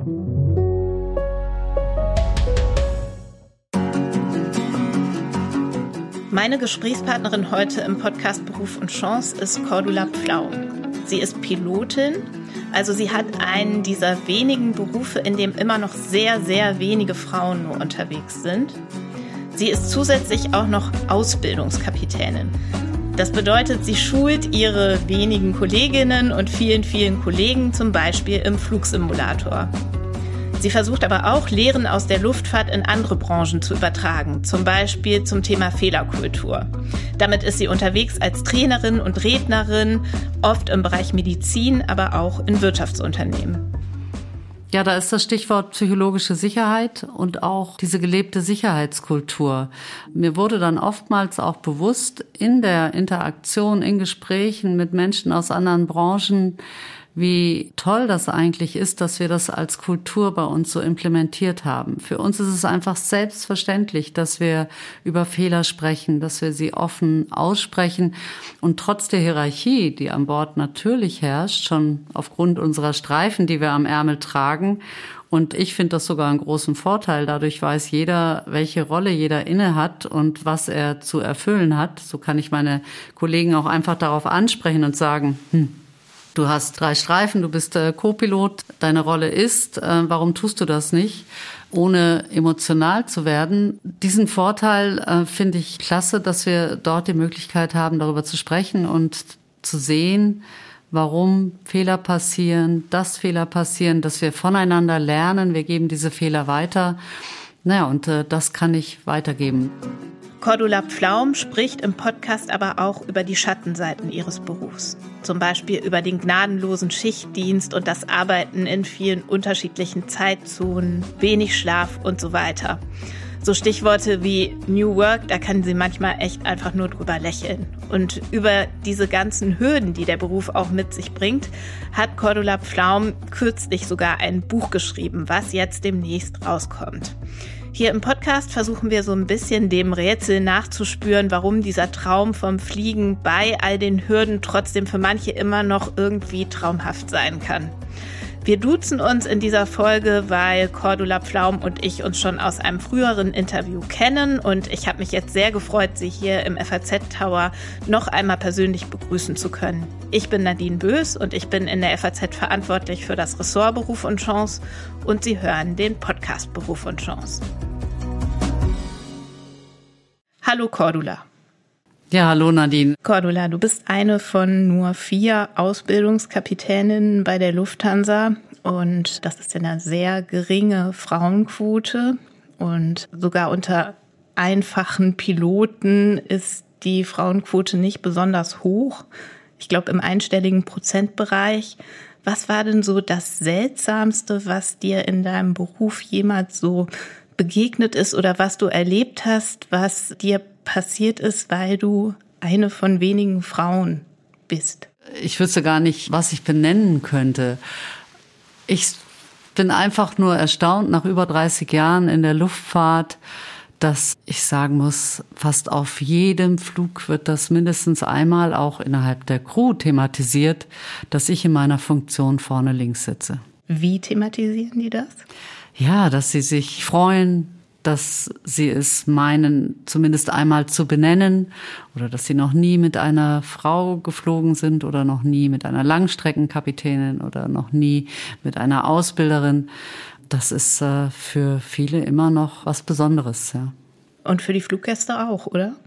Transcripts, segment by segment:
Meine Gesprächspartnerin heute im Podcast Beruf und Chance ist Cordula Pflaum. Sie ist Pilotin, also sie hat einen dieser wenigen Berufe, in dem immer noch sehr, sehr wenige Frauen nur unterwegs sind. Sie ist zusätzlich auch noch Ausbildungskapitänin. Das bedeutet, sie schult ihre wenigen Kolleginnen und vielen, vielen Kollegen zum Beispiel im Flugsimulator. Sie versucht aber auch, Lehren aus der Luftfahrt in andere Branchen zu übertragen, zum Beispiel zum Thema Fehlerkultur. Damit ist sie unterwegs als Trainerin und Rednerin, oft im Bereich Medizin, aber auch in Wirtschaftsunternehmen. Ja, da ist das Stichwort psychologische Sicherheit und auch diese gelebte Sicherheitskultur. Mir wurde dann oftmals auch bewusst in der Interaktion, in Gesprächen mit Menschen aus anderen Branchen, wie toll das eigentlich ist, dass wir das als Kultur bei uns so implementiert haben. Für uns ist es einfach selbstverständlich, dass wir über Fehler sprechen, dass wir sie offen aussprechen. Und trotz der Hierarchie, die an Bord natürlich herrscht, schon aufgrund unserer Streifen, die wir am Ärmel tragen, und ich finde das sogar einen großen Vorteil. Dadurch weiß jeder, welche Rolle jeder inne hat und was er zu erfüllen hat. So kann ich meine Kollegen auch einfach darauf ansprechen und sagen, du hast 3 Streifen, du bist Co-Pilot, deine Rolle ist, warum tust du das nicht, ohne emotional zu werden? Diesen Vorteil finde ich klasse, dass wir dort die Möglichkeit haben, darüber zu sprechen und zu sehen, warum Fehler passieren, dass wir voneinander lernen, wir geben diese Fehler weiter. Naja, und das kann ich weitergeben. Cordula Pflaum spricht im Podcast aber auch über die Schattenseiten ihres Berufs. Zum Beispiel über den gnadenlosen Schichtdienst und das Arbeiten in vielen unterschiedlichen Zeitzonen, wenig Schlaf und so weiter. So Stichworte wie New Work, da kann sie manchmal echt einfach nur drüber lächeln. Und über diese ganzen Hürden, die der Beruf auch mit sich bringt, hat Cordula Pflaum kürzlich sogar ein Buch geschrieben, was jetzt demnächst rauskommt. Hier im Podcast versuchen wir so ein bisschen dem Rätsel nachzuspüren, warum dieser Traum vom Fliegen bei all den Hürden trotzdem für manche immer noch irgendwie traumhaft sein kann. Wir duzen uns in dieser Folge, weil Cordula Pflaum und ich uns schon aus einem früheren Interview kennen und ich habe mich jetzt sehr gefreut, sie hier im FAZ Tower noch einmal persönlich begrüßen zu können. Ich bin Nadine Bös und ich bin in der FAZ verantwortlich für das Ressort Beruf und Chance und Sie hören den Podcast Beruf und Chance. Hallo Cordula. Ja, hallo Nadine. Cordula, du bist eine von nur 4 Ausbildungskapitäninnen bei der Lufthansa und das ist ja eine sehr geringe Frauenquote und sogar unter einfachen Piloten ist die Frauenquote nicht besonders hoch. Ich glaube im einstelligen Prozentbereich. Was war denn so das Seltsamste, was dir in deinem Beruf jemals so begegnet ist oder was du erlebt hast, was dir passiert ist, weil du eine von wenigen Frauen bist? Ich wüsste gar nicht, was ich benennen könnte. Ich bin einfach nur erstaunt nach über 30 Jahren in der Luftfahrt, dass ich sagen muss, fast auf jedem Flug wird das mindestens einmal auch innerhalb der Crew thematisiert, dass ich in meiner Funktion vorne links sitze. Wie thematisieren die das? Ja, dass sie sich freuen, dass sie es meinen, zumindest einmal zu benennen oder dass sie noch nie mit einer Frau geflogen sind oder noch nie mit einer Langstreckenkapitänin oder noch nie mit einer Ausbilderin. Das ist für viele immer noch was Besonderes, ja. Und für die Fluggäste auch, oder?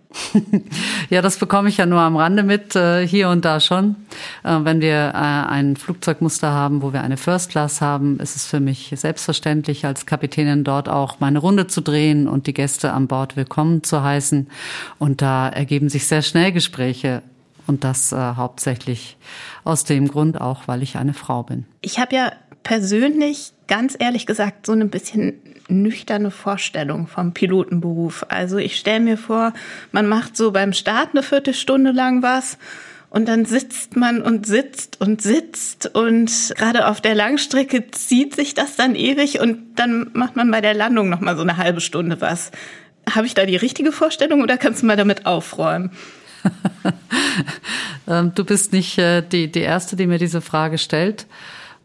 Ja, das bekomme ich ja nur am Rande mit, hier und da schon. Wenn wir ein Flugzeugmuster haben, wo wir eine First Class haben, ist es für mich selbstverständlich, als Kapitänin dort auch meine Runde zu drehen und die Gäste an Bord willkommen zu heißen. Und da ergeben sich sehr schnell Gespräche. Und das hauptsächlich aus dem Grund auch, weil ich eine Frau bin. Ich habe ja persönlich, ganz ehrlich gesagt, so ein bisschen nüchterne Vorstellung vom Pilotenberuf. Also ich stelle mir vor, man macht so beim Start eine Viertelstunde lang was und dann sitzt man und sitzt und sitzt und gerade auf der Langstrecke zieht sich das dann ewig und dann macht man bei der Landung noch mal so eine halbe Stunde was. Habe ich da die richtige Vorstellung oder kannst du mal damit aufräumen? Du bist nicht die Erste, die mir diese Frage stellt.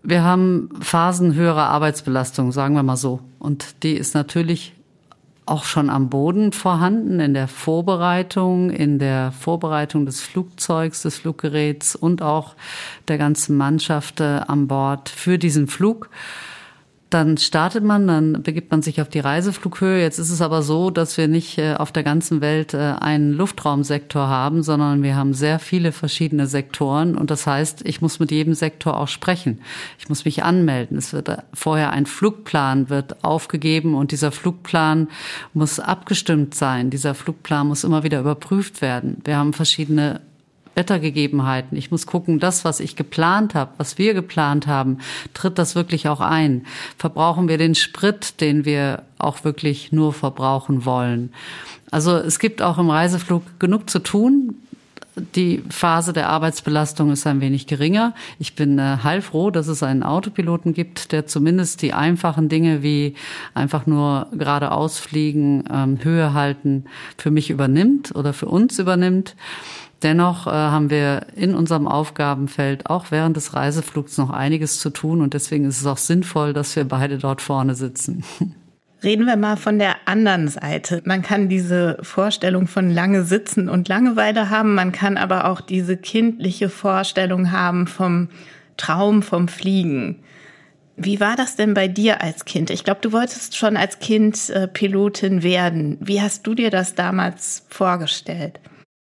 Wir haben Phasen höherer Arbeitsbelastung, sagen wir mal so. Und die ist natürlich auch schon am Boden vorhanden, in der Vorbereitung des Flugzeugs, des Fluggeräts und auch der ganzen Mannschaft an Bord für diesen Flug. Dann startet man, dann begibt man sich auf die Reiseflughöhe. Jetzt ist es aber so, dass wir nicht auf der ganzen Welt einen Luftraumsektor haben, sondern wir haben sehr viele verschiedene Sektoren. Und das heißt, ich muss mit jedem Sektor auch sprechen. Ich muss mich anmelden. Es wird vorher ein Flugplan wird aufgegeben und dieser Flugplan muss abgestimmt sein. Dieser Flugplan muss immer wieder überprüft werden. Wir haben verschiedene Wettergegebenheiten. Ich muss gucken, das, was ich geplant habe, was wir geplant haben, tritt das wirklich auch ein? Verbrauchen wir den Sprit, den wir auch wirklich nur verbrauchen wollen? Also es gibt auch im Reiseflug genug zu tun. Die Phase der Arbeitsbelastung ist ein wenig geringer. Ich bin heilfroh, dass es einen Autopiloten gibt, der zumindest die einfachen Dinge wie einfach nur geradeaus fliegen, Höhe halten, für mich übernimmt oder für uns übernimmt. Dennoch haben wir in unserem Aufgabenfeld auch während des Reiseflugs noch einiges zu tun und deswegen ist es auch sinnvoll, dass wir beide dort vorne sitzen. Reden wir mal von der anderen Seite. Man kann diese Vorstellung von lange sitzen und Langeweile haben, man kann aber auch diese kindliche Vorstellung haben vom Traum vom Fliegen. Wie war das denn bei dir als Kind? Ich glaube, du wolltest schon als Kind Pilotin werden. Wie hast du dir das damals vorgestellt?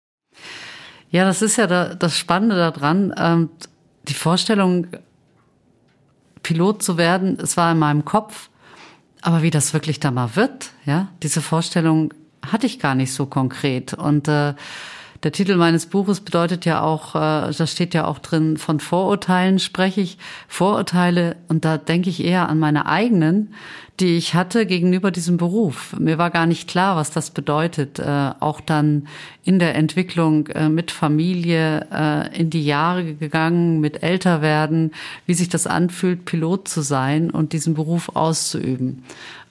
Ja, das ist ja das Spannende daran. Die Vorstellung, Pilot zu werden, es war in meinem Kopf. Aber wie das wirklich da mal wird, ja, diese Vorstellung hatte ich gar nicht so konkret. Und der Titel meines Buches bedeutet ja auch, da steht ja auch drin, von Vorurteilen spreche ich. Vorurteile, und da denke ich eher an meine eigenen, die ich hatte gegenüber diesem Beruf. Mir war gar nicht klar, was das bedeutet. Auch dann in der Entwicklung mit Familie in die Jahre gegangen, mit Älterwerden, wie sich das anfühlt, Pilot zu sein und diesen Beruf auszuüben.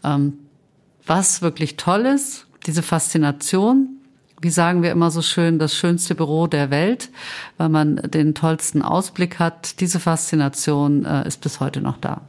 Was wirklich toll ist, diese Faszination, wie sagen wir immer so schön, das schönste Büro der Welt, weil man den tollsten Ausblick hat. Diese Faszination ist bis heute noch da.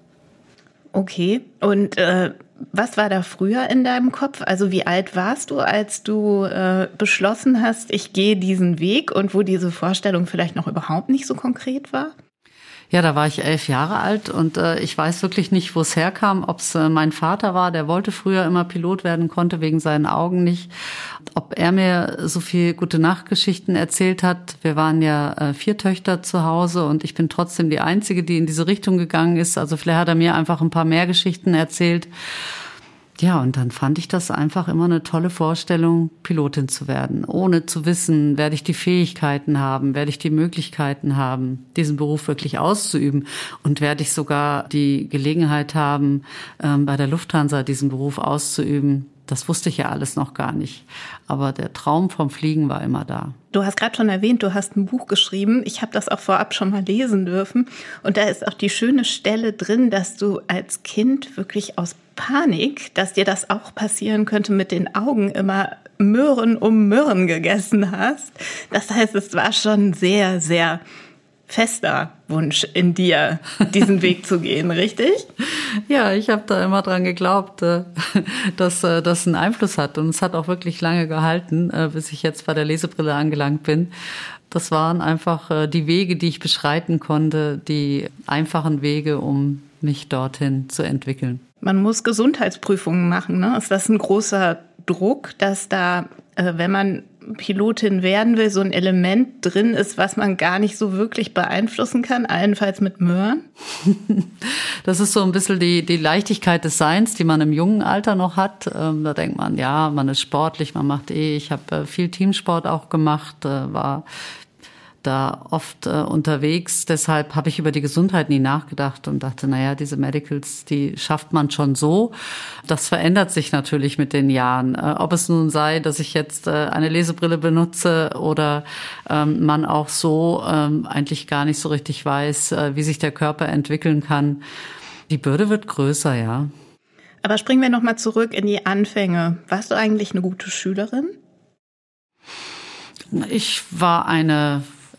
Okay, und was war da früher in deinem Kopf? Also wie alt warst du, als du beschlossen hast, ich gehe diesen Weg und wo diese Vorstellung vielleicht noch überhaupt nicht so konkret war? Ja, da war ich 11 Jahre alt und ich weiß wirklich nicht, wo es herkam, ob es mein Vater war, der wollte früher immer Pilot werden, konnte wegen seinen Augen nicht. Ob er mir so viel Gute-Nacht-Geschichten erzählt hat. Wir waren ja 4 Töchter zu Hause und ich bin trotzdem die Einzige, die in diese Richtung gegangen ist. Also vielleicht hat er mir einfach ein paar mehr Geschichten erzählt. Ja, und dann fand ich das einfach immer eine tolle Vorstellung, Pilotin zu werden, ohne zu wissen, werde ich die Fähigkeiten haben, werde ich die Möglichkeiten haben, diesen Beruf wirklich auszuüben und werde ich sogar die Gelegenheit haben, bei der Lufthansa diesen Beruf auszuüben. Das wusste ich ja alles noch gar nicht. Aber der Traum vom Fliegen war immer da. Du hast gerade schon erwähnt, du hast ein Buch geschrieben. Ich habe das auch vorab schon mal lesen dürfen. Und da ist auch die schöne Stelle drin, dass du als Kind wirklich aus Panik, dass dir das auch passieren könnte, mit den Augen immer Möhren um Möhren gegessen hast. Das heißt, es war schon sehr, sehr fester Wunsch in dir, diesen Weg zu gehen, richtig? Ja, ich habe da immer dran geglaubt, dass das einen Einfluss hat. Und es hat auch wirklich lange gehalten, bis ich jetzt bei der Lesebrille angelangt bin. Das waren einfach die Wege, die ich beschreiten konnte, die einfachen Wege, um mich dorthin zu entwickeln. Man muss Gesundheitsprüfungen machen, ne? Ist das ein großer Druck, dass da, wenn man Pilotin werden will, so ein Element drin ist, was man gar nicht so wirklich beeinflussen kann, allenfalls mit Möhren? Das ist so ein bisschen die Leichtigkeit des Seins, die man im jungen Alter noch hat. Da denkt man, ja, man ist sportlich, man macht ich habe viel Teamsport auch gemacht, war da oft unterwegs. Deshalb habe ich über die Gesundheit nie nachgedacht und dachte, naja, diese Medicals, die schafft man schon so. Das verändert sich natürlich mit den Jahren. Ob es nun sei, dass ich jetzt eine Lesebrille benutze oder man auch so eigentlich gar nicht so richtig weiß, wie sich der Körper entwickeln kann. Die Bürde wird größer, ja. Aber springen wir nochmal zurück in die Anfänge. Warst du eigentlich eine gute Schülerin? Ich war eine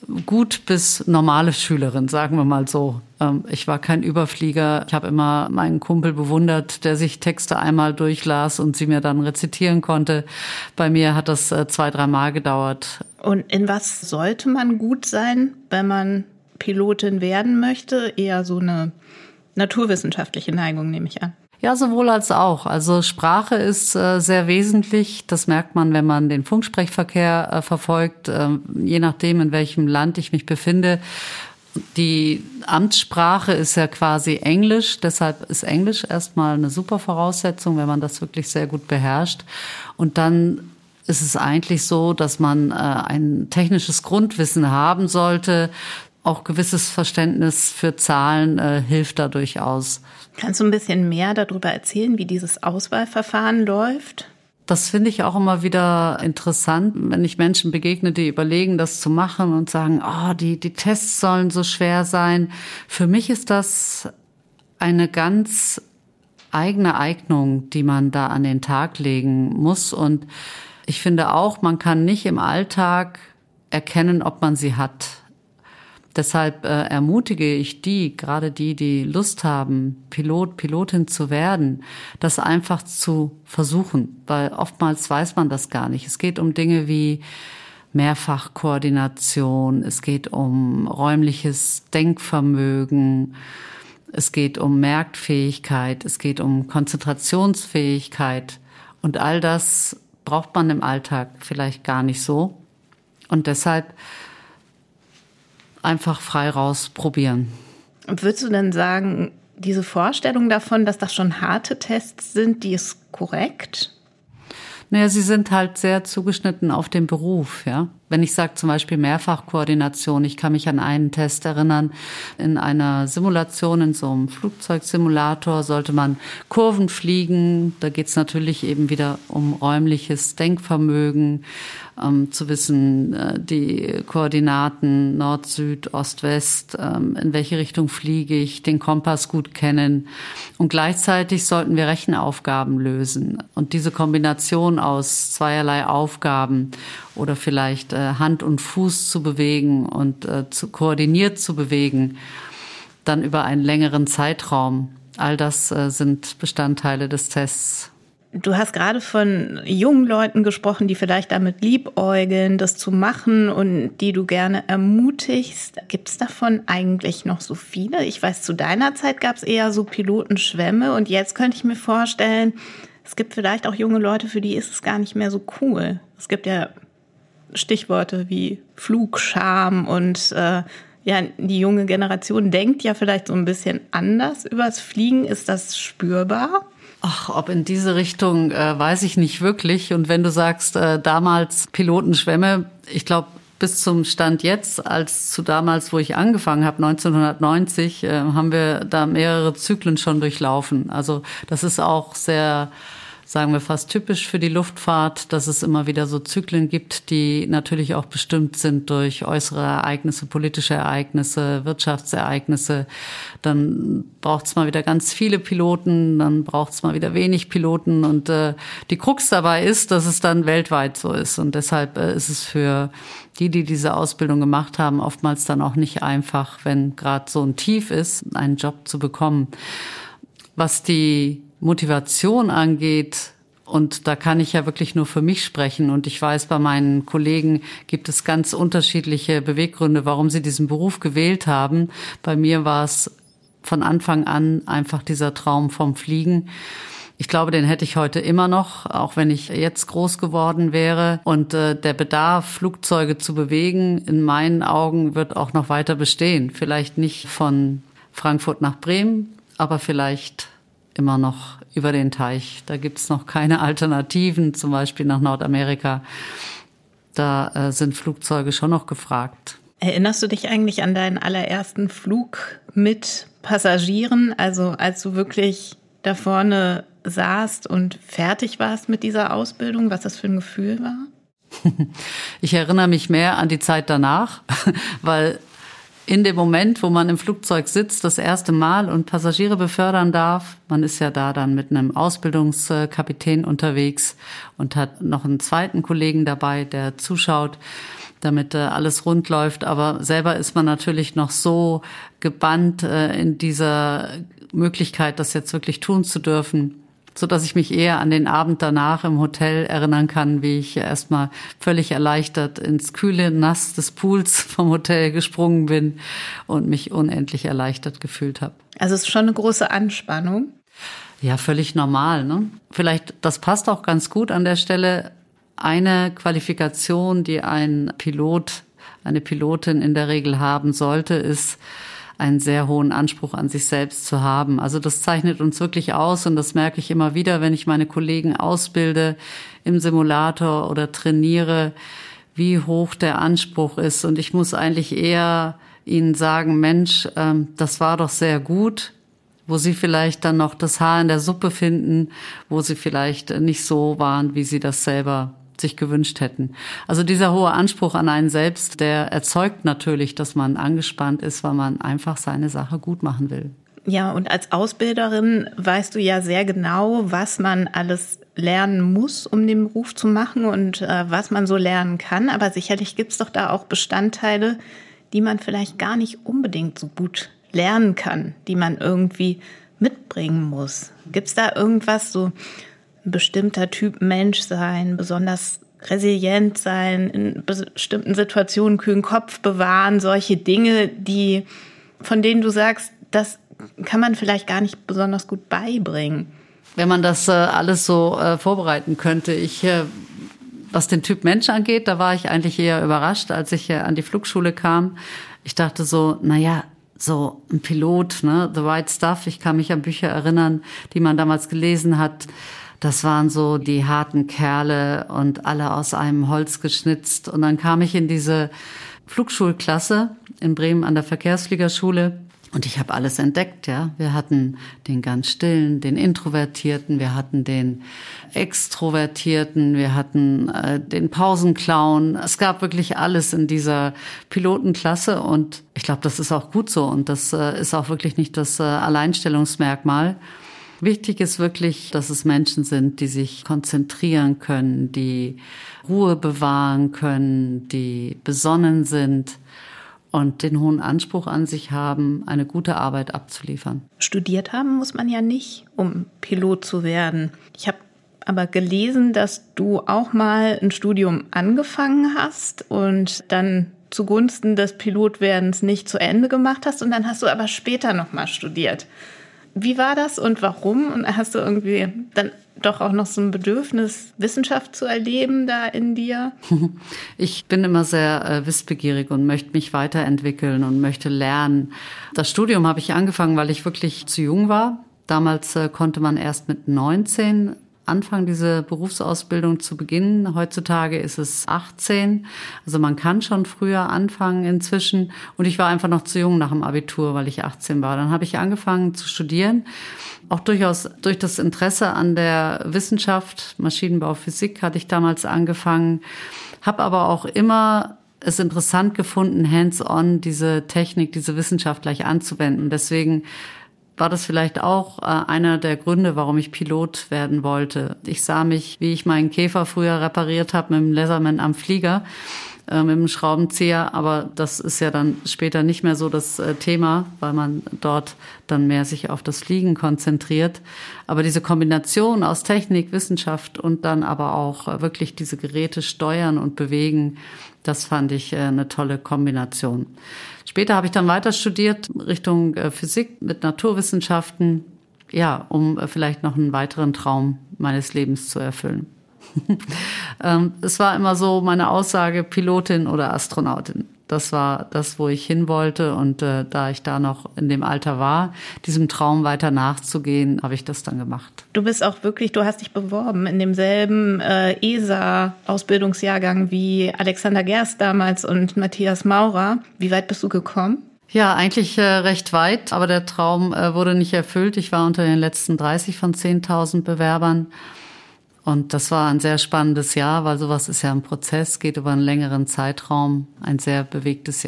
gut bis normale Schülerin, sagen wir mal so. Ich war kein Überflieger. Ich habe immer meinen Kumpel bewundert, der sich Texte einmal durchlas und sie mir dann rezitieren konnte. Bei mir hat das 2-3 Mal gedauert. Und in was sollte man gut sein, wenn man Pilotin werden möchte? Eher so eine naturwissenschaftliche Neigung, nehme ich an. Ja, sowohl als auch. Also Sprache ist sehr wesentlich. Das merkt man, wenn man den Funksprechverkehr verfolgt, je nachdem, in welchem Land ich mich befinde. Die Amtssprache ist ja quasi Englisch. Deshalb ist Englisch erstmal eine super Voraussetzung, wenn man das wirklich sehr gut beherrscht. Und dann ist es eigentlich so, dass man ein technisches Grundwissen haben sollte. Auch gewisses Verständnis für Zahlen hilft da durchaus. Kannst du ein bisschen mehr darüber erzählen, wie dieses Auswahlverfahren läuft? Das finde ich auch immer wieder interessant, wenn ich Menschen begegne, die überlegen, das zu machen und sagen, die Tests sollen so schwer sein. Für mich ist das eine ganz eigene Eignung, die man da an den Tag legen muss. Und ich finde auch, man kann nicht im Alltag erkennen, ob man sie hat. Deshalb ermutige ich gerade die Lust haben, Pilotin zu werden, das einfach zu versuchen, weil oftmals weiß man das gar nicht. Es geht um Dinge wie Mehrfachkoordination, es geht um räumliches Denkvermögen, es geht um Merkfähigkeit, es geht um Konzentrationsfähigkeit und all das braucht man im Alltag vielleicht gar nicht so. Und deshalb einfach frei raus probieren. Würdest du denn sagen, diese Vorstellung davon, dass das schon harte Tests sind, die ist korrekt? Naja, sie sind halt sehr zugeschnitten auf den Beruf, ja. Wenn ich sage zum Beispiel Mehrfachkoordination, ich kann mich an einen Test erinnern, in einer Simulation, in so einem Flugzeugsimulator sollte man Kurven fliegen. Da geht es natürlich eben wieder um räumliches Denkvermögen, zu wissen, die Koordinaten Nord, Süd, Ost, West, in welche Richtung fliege ich, den Kompass gut kennen. Und gleichzeitig sollten wir Rechenaufgaben lösen. Und diese Kombination aus zweierlei Aufgaben oder vielleicht Hand und Fuß zu bewegen und koordiniert zu bewegen, dann über einen längeren Zeitraum. All das sind Bestandteile des Tests. Du hast gerade von jungen Leuten gesprochen, die vielleicht damit liebäugeln, das zu machen und die du gerne ermutigst. Gibt es davon eigentlich noch so viele? Ich weiß, zu deiner Zeit gab es eher so Pilotenschwämme und jetzt könnte ich mir vorstellen, es gibt vielleicht auch junge Leute, für die ist es gar nicht mehr so cool. Es gibt ja Stichworte wie Flugscham und die junge Generation denkt ja vielleicht so ein bisschen anders übers Fliegen. Ist das spürbar? Ach, ob in diese Richtung, weiß ich nicht wirklich. Und wenn du sagst, damals Pilotenschwämme, ich glaube, bis zum Stand jetzt, als zu damals, wo ich angefangen habe, 1990, haben wir da mehrere Zyklen schon durchlaufen. Also das ist auch sehr, sagen wir, fast typisch für die Luftfahrt, dass es immer wieder so Zyklen gibt, die natürlich auch bestimmt sind durch äußere Ereignisse, politische Ereignisse, Wirtschaftsereignisse. Dann braucht es mal wieder ganz viele Piloten, dann braucht es mal wieder wenig Piloten. Und die Krux dabei ist, dass es dann weltweit so ist. Und deshalb ist es für die diese Ausbildung gemacht haben, oftmals dann auch nicht einfach, wenn gerade so ein Tief ist, einen Job zu bekommen. Was die Motivation angeht, und da kann ich ja wirklich nur für mich sprechen, und ich weiß, bei meinen Kollegen gibt es ganz unterschiedliche Beweggründe, warum sie diesen Beruf gewählt haben. Bei mir war es von Anfang an einfach dieser Traum vom Fliegen. Ich glaube, den hätte ich heute immer noch, auch wenn ich jetzt groß geworden wäre. Und der Bedarf, Flugzeuge zu bewegen, in meinen Augen wird auch noch weiter bestehen. Vielleicht nicht von Frankfurt nach Bremen, aber vielleicht immer noch über den Teich. Da gibt's noch keine Alternativen, zum Beispiel nach Nordamerika. Da sind Flugzeuge schon noch gefragt. Erinnerst du dich eigentlich an deinen allerersten Flug mit Passagieren? Also als du wirklich da vorne saßt und fertig warst mit dieser Ausbildung, was das für ein Gefühl war? Ich erinnere mich mehr an die Zeit danach, weil in dem Moment, wo man im Flugzeug sitzt, das erste Mal und Passagiere befördern darf, man ist ja da dann mit einem Ausbildungskapitän unterwegs und hat noch einen zweiten Kollegen dabei, der zuschaut. damit alles rund läuft. Aber selber ist man natürlich noch so gebannt in dieser Möglichkeit, das jetzt wirklich tun zu dürfen, so dass ich mich eher an den Abend danach im Hotel erinnern kann, wie ich erstmal völlig erleichtert ins kühle Nass des Pools vom Hotel gesprungen bin und mich unendlich erleichtert gefühlt habe. Also es ist schon eine große Anspannung. Ja, völlig normal, ne? Vielleicht, das passt auch ganz gut an der Stelle. Eine Qualifikation, die ein Pilot, eine Pilotin in der Regel haben sollte, ist, einen sehr hohen Anspruch an sich selbst zu haben. Also das zeichnet uns wirklich aus und das merke ich immer wieder, wenn ich meine Kollegen ausbilde im Simulator oder trainiere, wie hoch der Anspruch ist. Und ich muss eigentlich eher ihnen sagen, Mensch, das war doch sehr gut, wo sie vielleicht dann noch das Haar in der Suppe finden, wo sie vielleicht nicht so waren, wie sie das selber sich gewünscht hätten. Also dieser hohe Anspruch an einen selbst, der erzeugt natürlich, dass man angespannt ist, weil man einfach seine Sache gut machen will. Ja, und als Ausbilderin weißt du ja sehr genau, was man alles lernen muss, um den Beruf zu machen und was man so lernen kann. Aber sicherlich gibt es doch da auch Bestandteile, die man vielleicht gar nicht unbedingt so gut lernen kann, die man irgendwie mitbringen muss. Gibt es da irgendwas, so ein bestimmter Typ Mensch sein, besonders resilient sein, in bestimmten Situationen kühlen Kopf bewahren, solche Dinge, von denen du sagst, das kann man vielleicht gar nicht besonders gut beibringen? Wenn man das alles so vorbereiten könnte. Was den Typ Mensch angeht, da war ich eigentlich eher überrascht, als ich an die Flugschule kam. Ich dachte so, so ein Pilot, ne, The Right Stuff. Ich kann mich an Bücher erinnern, die man damals gelesen hat. Das waren so die harten Kerle und alle aus einem Holz geschnitzt. Und dann kam ich in diese Flugschulklasse in Bremen an der Verkehrsfliegerschule und ich habe alles entdeckt, ja. Wir hatten den ganz Stillen, den Introvertierten, wir hatten den Extrovertierten, wir hatten den Pausenclown. Es gab wirklich alles in dieser Pilotenklasse und ich glaube, das ist auch gut so und das ist auch wirklich nicht das Alleinstellungsmerkmal. Wichtig ist wirklich, dass es Menschen sind, die sich konzentrieren können, die Ruhe bewahren können, die besonnen sind und den hohen Anspruch an sich haben, eine gute Arbeit abzuliefern. Studiert haben muss man ja nicht, um Pilot zu werden. Ich habe aber gelesen, dass du auch mal ein Studium angefangen hast und dann zugunsten des Pilotwerdens nicht zu Ende gemacht hast und dann hast du aber später noch mal studiert. Wie war das und warum? Und hast du irgendwie dann doch auch noch so ein Bedürfnis, Wissenschaft zu erleben da in dir? Ich bin immer sehr wissbegierig und möchte mich weiterentwickeln und möchte lernen. Das Studium habe ich angefangen, weil ich wirklich zu jung war. Damals konnte man erst mit 19 anfangen, diese Berufsausbildung zu beginnen. Heutzutage ist es 18. Also man kann schon früher anfangen inzwischen. Und ich war einfach noch zu jung nach dem Abitur, weil ich 18 war. Dann habe ich angefangen zu studieren. Auch durchaus durch das Interesse an der Wissenschaft, Maschinenbau, Physik hatte ich damals angefangen. Habe aber auch immer es interessant gefunden, hands-on diese Technik, diese Wissenschaft gleich anzuwenden. Deswegen war das vielleicht auch einer der Gründe, warum ich Pilot werden wollte. Ich sah mich, wie ich meinen Käfer früher repariert habe, mit dem Leatherman am Flieger, mit dem Schraubenzieher. Aber das ist ja dann später nicht mehr so das Thema, weil man dort dann mehr sich auf das Fliegen konzentriert. Aber diese Kombination aus Technik, Wissenschaft und dann aber auch wirklich diese Geräte steuern und bewegen, das fand ich eine tolle Kombination. Später habe ich dann weiter studiert Richtung Physik mit Naturwissenschaften, ja, um vielleicht noch einen weiteren Traum meines Lebens zu erfüllen. Es war immer so meine Aussage, Pilotin oder Astronautin. Das war das, wo ich hin wollte. Und da ich da noch in dem Alter war, diesem Traum weiter nachzugehen, habe ich das dann gemacht. Du bist auch wirklich, du hast dich beworben in demselben ESA-Ausbildungsjahrgang wie Alexander Gerst damals und Matthias Maurer. Wie weit bist du gekommen? Ja, eigentlich recht weit, aber der Traum wurde nicht erfüllt. Ich war unter den letzten 30 von 10.000 Bewerbern. Und das war ein sehr spannendes Jahr, weil sowas ist ja ein Prozess, geht über einen längeren Zeitraum, ein sehr bewegtes Jahr.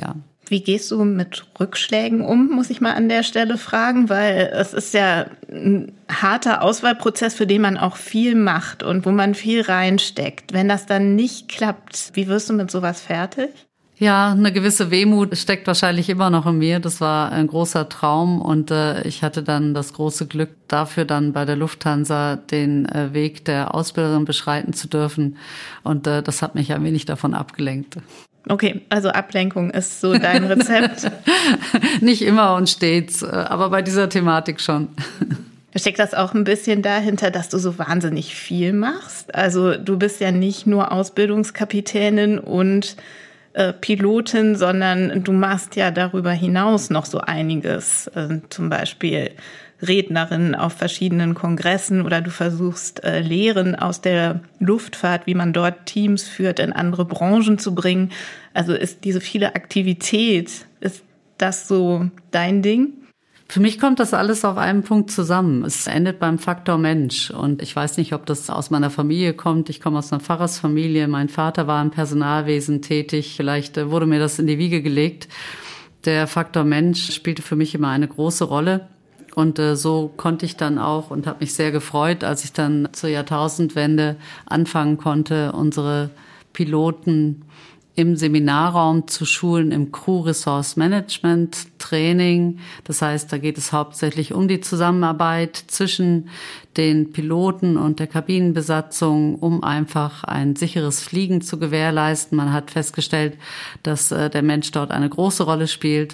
Wie gehst du mit Rückschlägen um, muss ich mal an der Stelle fragen, weil es ist ja ein harter Auswahlprozess, für den man auch viel macht und wo man viel reinsteckt. Wenn das dann nicht klappt, wie wirst du mit sowas fertig? Ja, eine gewisse Wehmut steckt wahrscheinlich immer noch in mir. Das war ein großer Traum und ich hatte dann das große Glück, dafür dann bei der Lufthansa den Weg der Ausbilderin beschreiten zu dürfen. Und das hat mich ein wenig davon abgelenkt. Okay, also Ablenkung ist so dein Rezept. Nicht immer und stets, aber bei dieser Thematik schon. Steckt das auch ein bisschen dahinter, dass du so wahnsinnig viel machst? Also du bist ja nicht nur Ausbildungskapitänin und Pilotin, sondern du machst ja darüber hinaus noch so einiges, zum Beispiel Rednerin auf verschiedenen Kongressen oder du versuchst Lehren aus der Luftfahrt, wie man dort Teams führt, in andere Branchen zu bringen. Also ist diese viele Aktivität, ist das so dein Ding? Für mich kommt das alles auf einen Punkt zusammen. Es endet beim Faktor Mensch. Und ich weiß nicht, ob das aus meiner Familie kommt. Ich komme aus einer Pfarrersfamilie. Mein Vater war im Personalwesen tätig. Vielleicht wurde mir das in die Wiege gelegt. Der Faktor Mensch spielte für mich immer eine große Rolle. Und so konnte ich dann auch und habe mich sehr gefreut, als ich dann zur Jahrtausendwende anfangen konnte, unsere Piloten im Seminarraum zu schulen, im Crew Resource Management Training. Das heißt, da geht es hauptsächlich um die Zusammenarbeit zwischen den Piloten und der Kabinenbesatzung, um einfach ein sicheres Fliegen zu gewährleisten. Man hat festgestellt, dass der Mensch dort eine große Rolle spielt.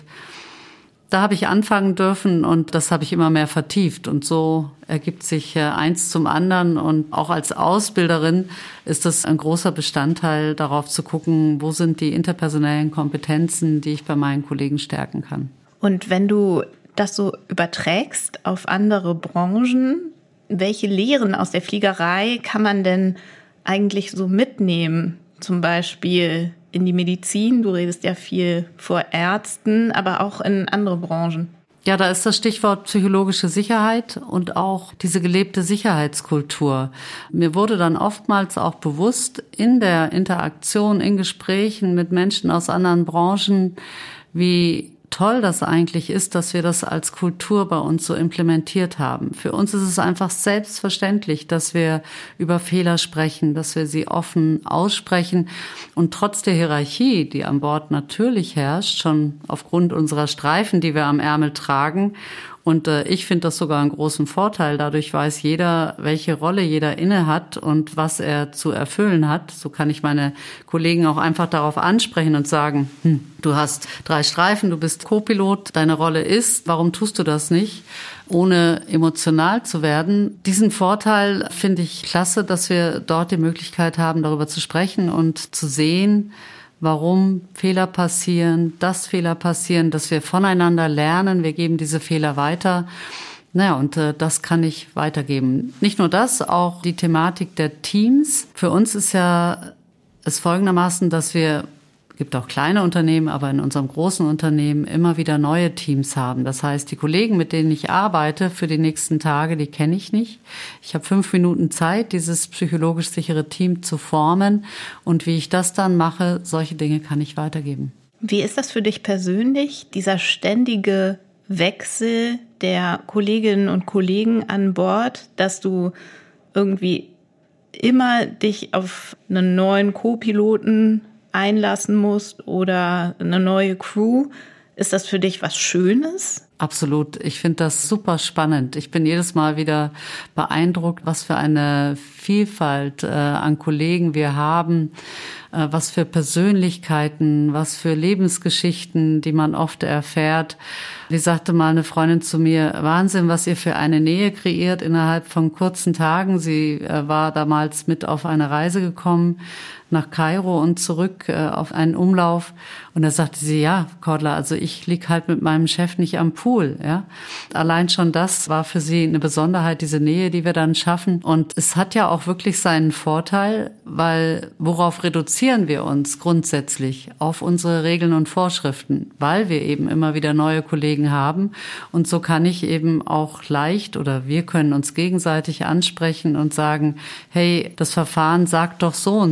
Da habe ich anfangen dürfen und das habe ich immer mehr vertieft. Und so ergibt sich eins zum anderen. Und auch als Ausbilderin ist das ein großer Bestandteil, darauf zu gucken, wo sind die interpersonellen Kompetenzen, die ich bei meinen Kollegen stärken kann. Und wenn du das so überträgst auf andere Branchen, welche Lehren aus der Fliegerei kann man denn eigentlich so mitnehmen? Zum Beispiel in die Medizin, du redest ja viel vor Ärzten, aber auch in andere Branchen. Ja, da ist das Stichwort psychologische Sicherheit und auch diese gelebte Sicherheitskultur. Mir wurde dann oftmals auch bewusst in der Interaktion, in Gesprächen mit Menschen aus anderen Branchen, wie toll das eigentlich ist, dass wir das als Kultur bei uns so implementiert haben. Für uns ist es einfach selbstverständlich, dass wir über Fehler sprechen, dass wir sie offen aussprechen. Und trotz der Hierarchie, die an Bord natürlich herrscht, schon aufgrund unserer Streifen, die wir am Ärmel tragen, und ich finde das sogar einen großen Vorteil. Dadurch weiß jeder, welche Rolle jeder inne hat und was er zu erfüllen hat. So kann ich meine Kollegen auch einfach darauf ansprechen und sagen, du hast 3 Streifen, du bist Co-Pilot, deine Rolle ist, warum tust du das nicht? Ohne emotional zu werden. Diesen Vorteil finde ich klasse, dass wir dort die Möglichkeit haben, darüber zu sprechen und zu sehen, warum Fehler passieren, dass wir voneinander lernen, wir geben diese Fehler weiter. Naja, und das kann ich weitergeben. Nicht nur das, auch die Thematik der Teams. Für uns ist ja es folgendermaßen, dass wir, gibt auch kleine Unternehmen, aber in unserem großen Unternehmen immer wieder neue Teams haben. Das heißt, die Kollegen, mit denen ich arbeite für die nächsten Tage, die kenne ich nicht. Ich habe 5 Minuten Zeit, dieses psychologisch sichere Team zu formen. Und wie ich das dann mache, solche Dinge kann ich weitergeben. Wie ist das für dich persönlich, dieser ständige Wechsel der Kolleginnen und Kollegen an Bord, dass du irgendwie immer dich auf einen neuen Co-Piloten einlassen musst oder eine neue Crew? Ist das für dich was Schönes? Absolut. Ich finde das super spannend. Ich bin jedes Mal wieder beeindruckt, was für eine Vielfalt an Kollegen wir haben, was für Persönlichkeiten, was für Lebensgeschichten, die man oft erfährt. Wie sagte mal eine Freundin zu mir, Wahnsinn, was ihr für eine Nähe kreiert innerhalb von kurzen Tagen. Sie war damals mit auf eine Reise gekommen nach Kairo und zurück auf einen Umlauf. Und da sagte sie, ja, Cordula, also ich lieg halt mit meinem Chef nicht am Pool. Ja, allein schon das war für sie eine Besonderheit, diese Nähe, die wir dann schaffen. Und es hat ja auch wirklich seinen Vorteil, weil worauf reduzieren wir uns grundsätzlich? Auf unsere Regeln und Vorschriften, weil wir eben immer wieder neue Kollegen haben. Und so kann ich eben auch leicht oder wir können uns gegenseitig ansprechen und sagen, hey, das Verfahren sagt doch so und so.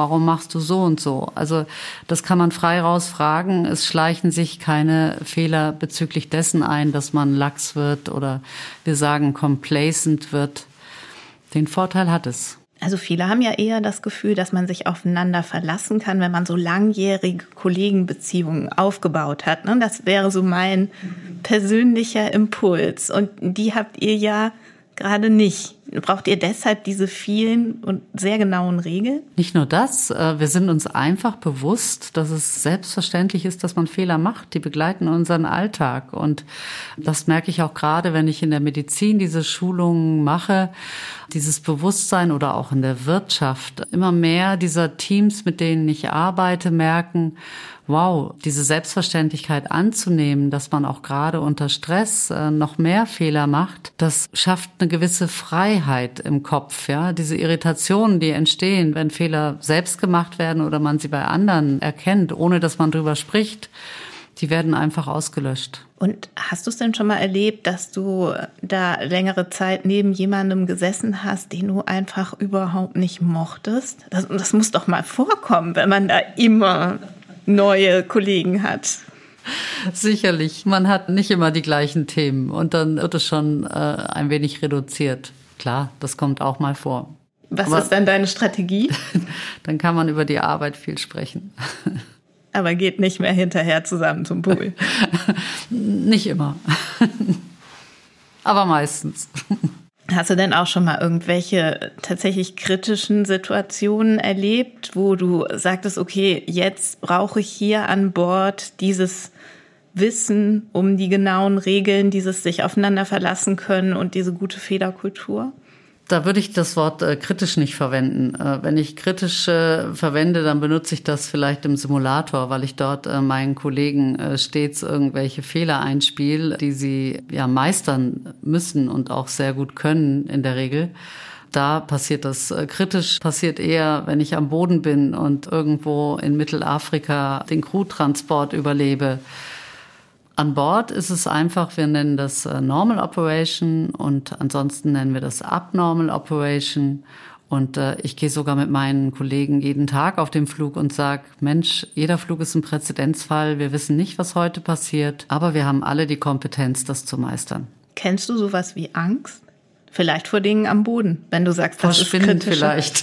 warum machst du so und so? Also das kann man frei rausfragen. Es schleichen sich keine Fehler bezüglich dessen ein, dass man lax wird oder wir sagen complacent wird. Den Vorteil hat es. Also viele haben ja eher das Gefühl, dass man sich aufeinander verlassen kann, wenn man so langjährige Kollegenbeziehungen aufgebaut hat. Das wäre so mein persönlicher Impuls. Und die habt ihr ja gerade nicht. Braucht ihr deshalb diese vielen und sehr genauen Regeln? Nicht nur das, wir sind uns einfach bewusst, dass es selbstverständlich ist, dass man Fehler macht. Die begleiten unseren Alltag. Und das merke ich auch gerade, wenn ich in der Medizin diese Schulungen mache, dieses Bewusstsein oder auch in der Wirtschaft. Immer mehr dieser Teams, mit denen ich arbeite, merken, wow, diese Selbstverständlichkeit anzunehmen, dass man auch gerade unter Stress noch mehr Fehler macht, das schafft eine gewisse Freiheit im Kopf, ja, diese Irritationen, die entstehen, wenn Fehler selbst gemacht werden oder man sie bei anderen erkennt, ohne dass man drüber spricht, die werden einfach ausgelöscht. Und hast du es denn schon mal erlebt, dass du da längere Zeit neben jemandem gesessen hast, den du einfach überhaupt nicht mochtest? Das muss doch mal vorkommen, wenn man da immer neue Kollegen hat. Sicherlich. Man hat nicht immer die gleichen Themen und dann wird es schon ein wenig reduziert. Klar, das kommt auch mal vor. Was ist dann deine Strategie? Dann kann man über die Arbeit viel sprechen. Aber geht nicht mehr hinterher zusammen zum Pool? Nicht immer. Aber meistens. Hast du denn auch schon mal irgendwelche tatsächlich kritischen Situationen erlebt, wo du sagtest, okay, jetzt brauche ich hier an Bord dieses Wissen um die genauen Regeln, dieses sich aufeinander verlassen können und diese gute Fehlerkultur? Da würde ich das Wort kritisch nicht verwenden. Wenn ich kritisch verwende, dann benutze ich das vielleicht im Simulator, weil ich dort meinen Kollegen stets irgendwelche Fehler einspiele, die sie ja meistern müssen und auch sehr gut können in der Regel. Da passiert das. Kritisch passiert eher, wenn ich am Boden bin und irgendwo in Mittelafrika den Crewtransport überlebe. An Bord ist es einfach, wir nennen das Normal Operation und ansonsten nennen wir das Abnormal Operation. Und ich gehe sogar mit meinen Kollegen jeden Tag auf dem Flug und sage, Mensch, jeder Flug ist ein Präzedenzfall. Wir wissen nicht, was heute passiert, aber wir haben alle die Kompetenz, das zu meistern. Kennst du sowas wie Angst? Vielleicht vor Dingen am Boden, wenn du sagst, das ist kritisch. kritisch. Vielleicht.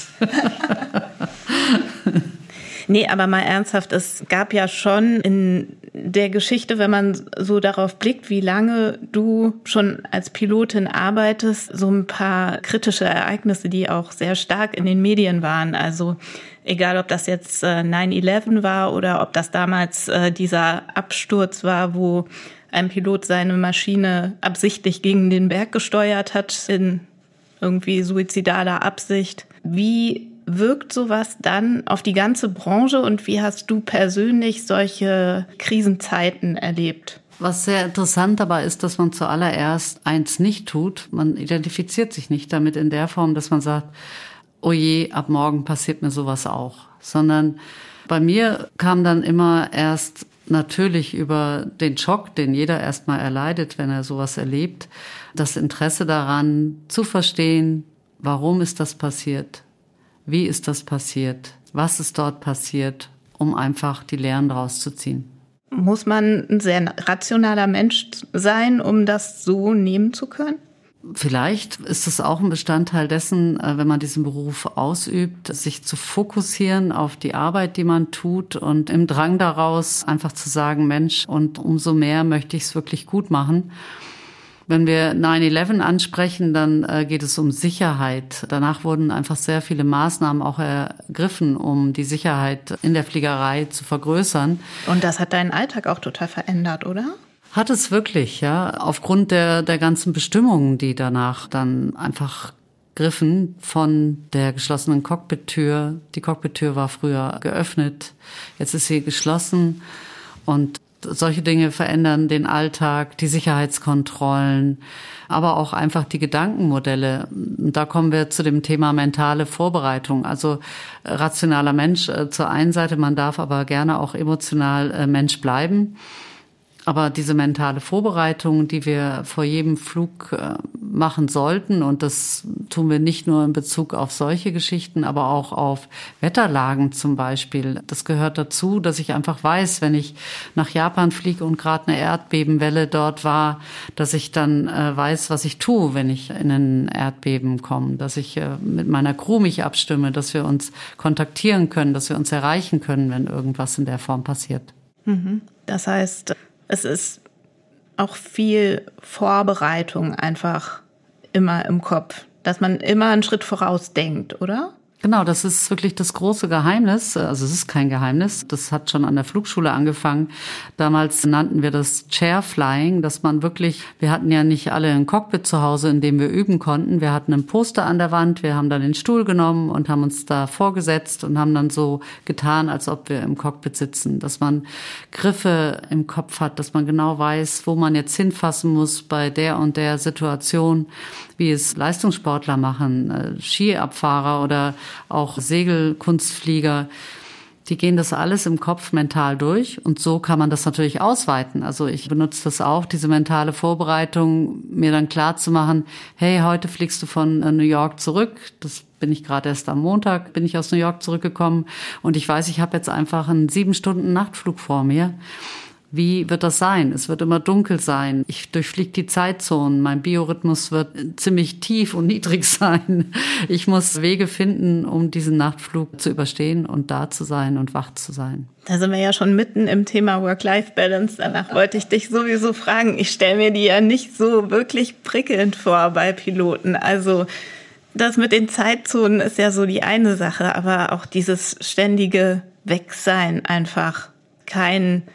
Nee, aber mal ernsthaft, es gab ja schon in der Geschichte, wenn man so darauf blickt, wie lange du schon als Pilotin arbeitest, so ein paar kritische Ereignisse, die auch sehr stark in den Medien waren. Also egal, ob das jetzt 9/11 war oder ob das damals dieser Absturz war, wo ein Pilot seine Maschine absichtlich gegen den Berg gesteuert hat, in irgendwie suizidaler Absicht. Wie wirkt sowas dann auf die ganze Branche und wie hast du persönlich solche Krisenzeiten erlebt? Was sehr interessant dabei ist, dass man zuallererst eins nicht tut. Man identifiziert sich nicht damit in der Form, dass man sagt, oh je, ab morgen passiert mir sowas auch. Sondern bei mir kam dann immer erst natürlich über den Schock, den jeder erstmal erleidet, wenn er sowas erlebt, das Interesse daran zu verstehen, warum ist das passiert? Wie ist das passiert? Was ist dort passiert, um einfach die Lehren daraus zu ziehen? Muss man ein sehr rationaler Mensch sein, um das so nehmen zu können? Vielleicht ist es auch ein Bestandteil dessen, wenn man diesen Beruf ausübt, sich zu fokussieren auf die Arbeit, die man tut und im Drang daraus einfach zu sagen, Mensch, und umso mehr möchte ich es wirklich gut machen. Wenn wir 9/11 ansprechen, dann geht es um Sicherheit. Danach wurden einfach sehr viele Maßnahmen auch ergriffen, um die Sicherheit in der Fliegerei zu vergrößern. Und das hat deinen Alltag auch total verändert, oder? Hat es wirklich, ja. Aufgrund der ganzen Bestimmungen, die danach dann einfach griffen, von der geschlossenen Cockpit-Tür. Die Cockpit-Tür war früher geöffnet, jetzt ist sie geschlossen und solche Dinge verändern den Alltag, die Sicherheitskontrollen, aber auch einfach die Gedankenmodelle. Und da kommen wir zu dem Thema mentale Vorbereitung. Also rationaler Mensch zur einen Seite, man darf aber gerne auch emotional Mensch bleiben. Aber diese mentale Vorbereitung, die wir vor jedem Flug machen sollten, und das tun wir nicht nur in Bezug auf solche Geschichten, aber auch auf Wetterlagen zum Beispiel. Das gehört dazu, dass ich einfach weiß, wenn ich nach Japan fliege und gerade eine Erdbebenwelle dort war, dass ich dann weiß, was ich tue, wenn ich in ein Erdbeben komme, dass ich mit meiner Crew mich abstimme, dass wir uns kontaktieren können, dass wir uns erreichen können, wenn irgendwas in der Form passiert. Das heißt, es ist auch viel Vorbereitung einfach immer im Kopf, dass man immer einen Schritt voraus denkt, oder? Genau, das ist wirklich das große Geheimnis. Also es ist kein Geheimnis. Das hat schon an der Flugschule angefangen. Damals nannten wir das Chair Flying, dass man wirklich, wir hatten ja nicht alle ein Cockpit zu Hause, in dem wir üben konnten. Wir hatten ein Poster an der Wand. Wir haben dann den Stuhl genommen und haben uns da vorgesetzt und haben dann so getan, als ob wir im Cockpit sitzen. Dass man Griffe im Kopf hat, dass man genau weiß, wo man jetzt hinfassen muss bei der und der Situation, wie es Leistungssportler machen, Skiabfahrer oder auch Segelkunstflieger. Die gehen das alles im Kopf mental durch und so kann man das natürlich ausweiten. Also ich benutze das auch, diese mentale Vorbereitung, mir dann klar zu machen, hey, heute fliegst du von New York zurück. Das bin ich gerade erst am Montag, bin ich aus New York zurückgekommen und ich weiß, ich habe jetzt einfach einen 7-Stunden-Nachtflug vor mir. Wie wird das sein? Es wird immer dunkel sein. Ich durchfliege die Zeitzonen. Mein Biorhythmus wird ziemlich tief und niedrig sein. Ich muss Wege finden, um diesen Nachtflug zu überstehen und da zu sein und wach zu sein. Da sind wir ja schon mitten im Thema Work-Life-Balance. Danach wollte ich dich sowieso fragen. Ich stelle mir die ja nicht so wirklich prickelnd vor bei Piloten. Also das mit den Zeitzonen ist ja so die eine Sache, aber auch dieses ständige Wegsein, einfach kein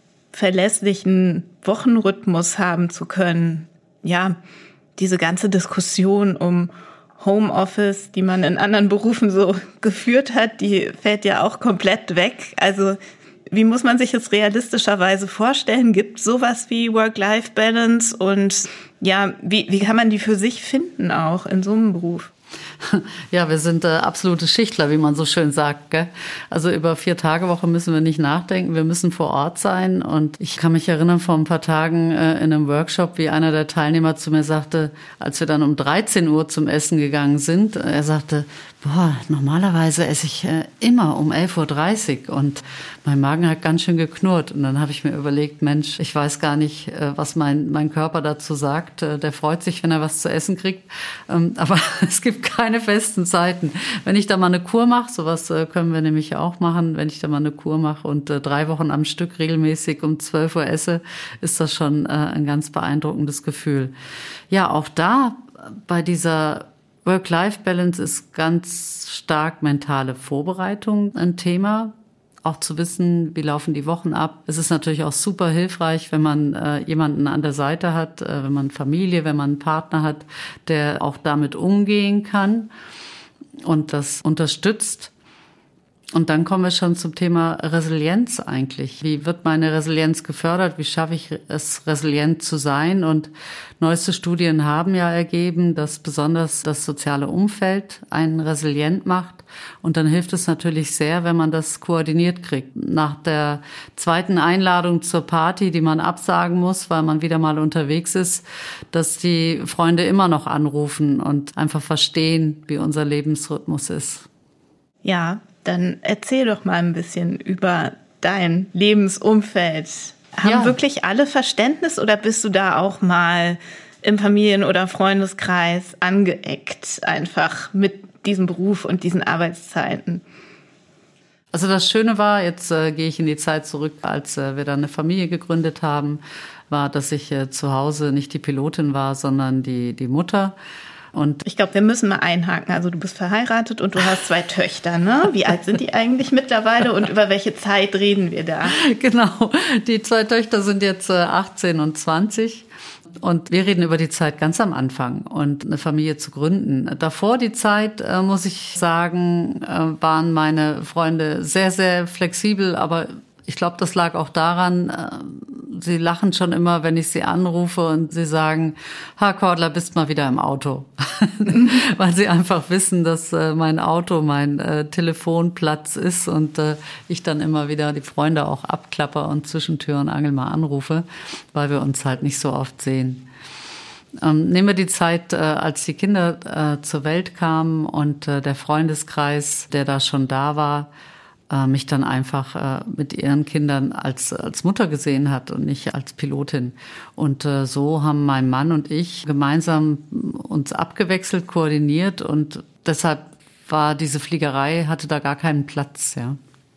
verlässlichen Wochenrhythmus haben zu können. Ja, diese ganze Diskussion um Homeoffice, die man in anderen Berufen so geführt hat, die fällt ja auch komplett weg. Also wie muss man sich das realistischerweise vorstellen? Gibt es sowas wie Work-Life-Balance und ja, wie kann man die für sich finden auch in so einem Beruf? Ja, wir sind absolute Schichtler, wie man so schön sagt, gell? Also über 4-Tage-Woche müssen wir nicht nachdenken, wir müssen vor Ort sein. Und ich kann mich erinnern, vor ein paar Tagen in einem Workshop, wie einer der Teilnehmer zu mir sagte, als wir dann um 13 Uhr zum Essen gegangen sind, er sagte, normalerweise esse ich immer um 11.30 Uhr und mein Magen hat ganz schön geknurrt. Und dann habe ich mir überlegt, Mensch, ich weiß gar nicht, was mein Körper dazu sagt. Der freut sich, wenn er was zu essen kriegt. Aber es gibt keine festen Zeiten. Wenn ich da mal eine Kur mache, sowas können wir nämlich auch machen, wenn ich da mal eine Kur mache und 3 Wochen am Stück regelmäßig um 12 Uhr esse, ist das schon ein ganz beeindruckendes Gefühl. Ja, auch da bei dieser Work-Life-Balance ist ganz stark mentale Vorbereitung ein Thema. Auch zu wissen, wie laufen die Wochen ab. Es ist natürlich auch super hilfreich, wenn man jemanden an der Seite hat, wenn man Familie, wenn man einen Partner hat, der auch damit umgehen kann und das unterstützt. Und dann kommen wir schon zum Thema Resilienz eigentlich. Wie wird meine Resilienz gefördert? Wie schaffe ich es, resilient zu sein? Und neueste Studien haben ja ergeben, dass besonders das soziale Umfeld einen resilient macht. Und dann hilft es natürlich sehr, wenn man das koordiniert kriegt. Nach der zweiten Einladung zur Party, die man absagen muss, weil man wieder mal unterwegs ist, dass die Freunde immer noch anrufen und einfach verstehen, wie unser Lebensrhythmus ist. Ja, dann erzähl doch mal ein bisschen über dein Lebensumfeld. Haben wirklich alle Verständnis oder bist du da auch mal im Familien- oder Freundeskreis angeeckt, einfach mit diesem Beruf und diesen Arbeitszeiten? Also das Schöne war, jetzt gehe ich in die Zeit zurück, als wir dann eine Familie gegründet haben, war, dass ich zu Hause nicht die Pilotin war, sondern die Mutter. Und ich glaube, wir müssen mal einhaken. Also du bist verheiratet und du hast 2 Töchter, ne? Wie alt sind die eigentlich mittlerweile und über welche Zeit reden wir da? Genau, die 2 Töchter sind jetzt 18 und 20. Und wir reden über die Zeit ganz am Anfang und eine Familie zu gründen. Davor die Zeit, muss ich sagen, waren meine Freunde sehr, sehr flexibel, aber ich glaube, das lag auch daran, sie lachen schon immer, wenn ich sie anrufe und sie sagen, Ha Cordula, bist mal wieder im Auto. Weil sie einfach wissen, dass mein Auto mein Telefonplatz ist und ich dann immer wieder die Freunde auch abklapper und zwischen Tür und Angel mal anrufe, weil wir uns halt nicht so oft sehen. Nehmen wir die Zeit, als die Kinder zur Welt kamen und der Freundeskreis, der da schon da war, mich dann einfach mit ihren Kindern als Mutter gesehen hat und nicht als Pilotin. Und so haben mein Mann und ich gemeinsam uns abgewechselt, koordiniert und deshalb war diese Fliegerei, hatte da gar keinen Platz, ja.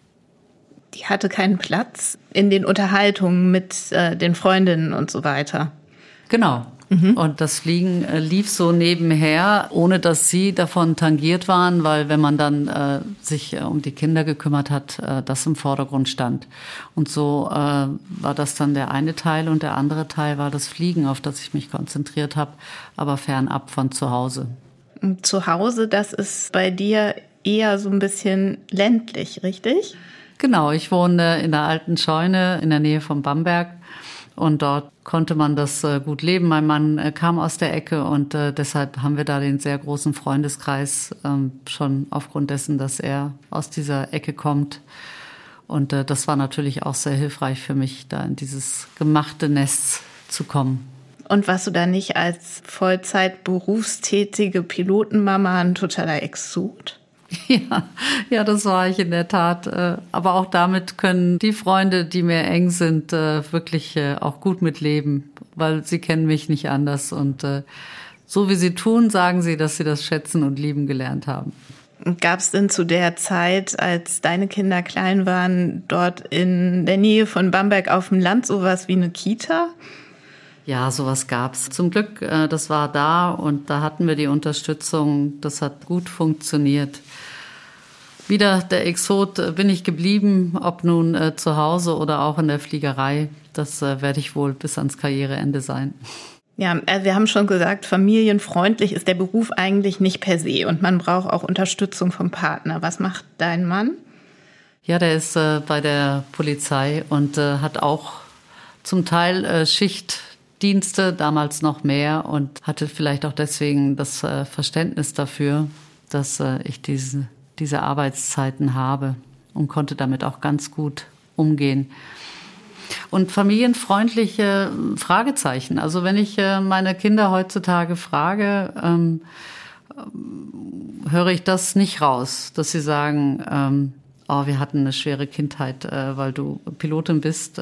Die hatte keinen Platz in den Unterhaltungen mit den Freundinnen und so weiter. Genau. Und das Fliegen lief so nebenher, ohne dass sie davon tangiert waren, weil wenn man dann sich um die Kinder gekümmert hat, das im Vordergrund stand. Und so war das dann der eine Teil und der andere Teil war das Fliegen, auf das ich mich konzentriert habe, aber fernab von zu Hause. Zu Hause, das ist bei dir eher so ein bisschen ländlich, richtig? Genau, ich wohne in der alten Scheune in der Nähe von Bamberg. Und dort konnte man das gut leben. Mein Mann kam aus der Ecke und deshalb haben wir da den sehr großen Freundeskreis, schon aufgrund dessen, dass er aus dieser Ecke kommt. Und das war natürlich auch sehr hilfreich für mich, da in dieses gemachte Nest zu kommen. Und warst du da nicht als Vollzeit berufstätige Pilotenmama ein totaler Exot? Ja, das war ich in der Tat. Aber auch damit können die Freunde, die mir eng sind, wirklich auch gut mitleben, weil sie kennen mich nicht anders. Und so wie sie tun, sagen sie, dass sie das schätzen und lieben gelernt haben. Gab es denn zu der Zeit, als deine Kinder klein waren, dort in der Nähe von Bamberg auf dem Land sowas wie eine Kita? Ja, sowas gab's. Zum Glück, das war da und da hatten wir die Unterstützung. Das hat gut funktioniert. Wieder der Exot bin ich geblieben, ob nun zu Hause oder auch in der Fliegerei. Das werde ich wohl bis ans Karriereende sein. Ja, wir haben schon gesagt, familienfreundlich ist der Beruf eigentlich nicht per se und man braucht auch Unterstützung vom Partner. Was macht dein Mann? Ja, der ist bei der Polizei und hat auch zum Teil Schichtdienste, damals noch mehr und hatte vielleicht auch deswegen das Verständnis dafür, dass ich diese Arbeitszeiten habe und konnte damit auch ganz gut umgehen. Und familienfreundliche Fragezeichen. Also wenn ich meine Kinder heutzutage frage, höre ich das nicht raus, dass sie sagen, oh, wir hatten eine schwere Kindheit, weil du Pilotin bist.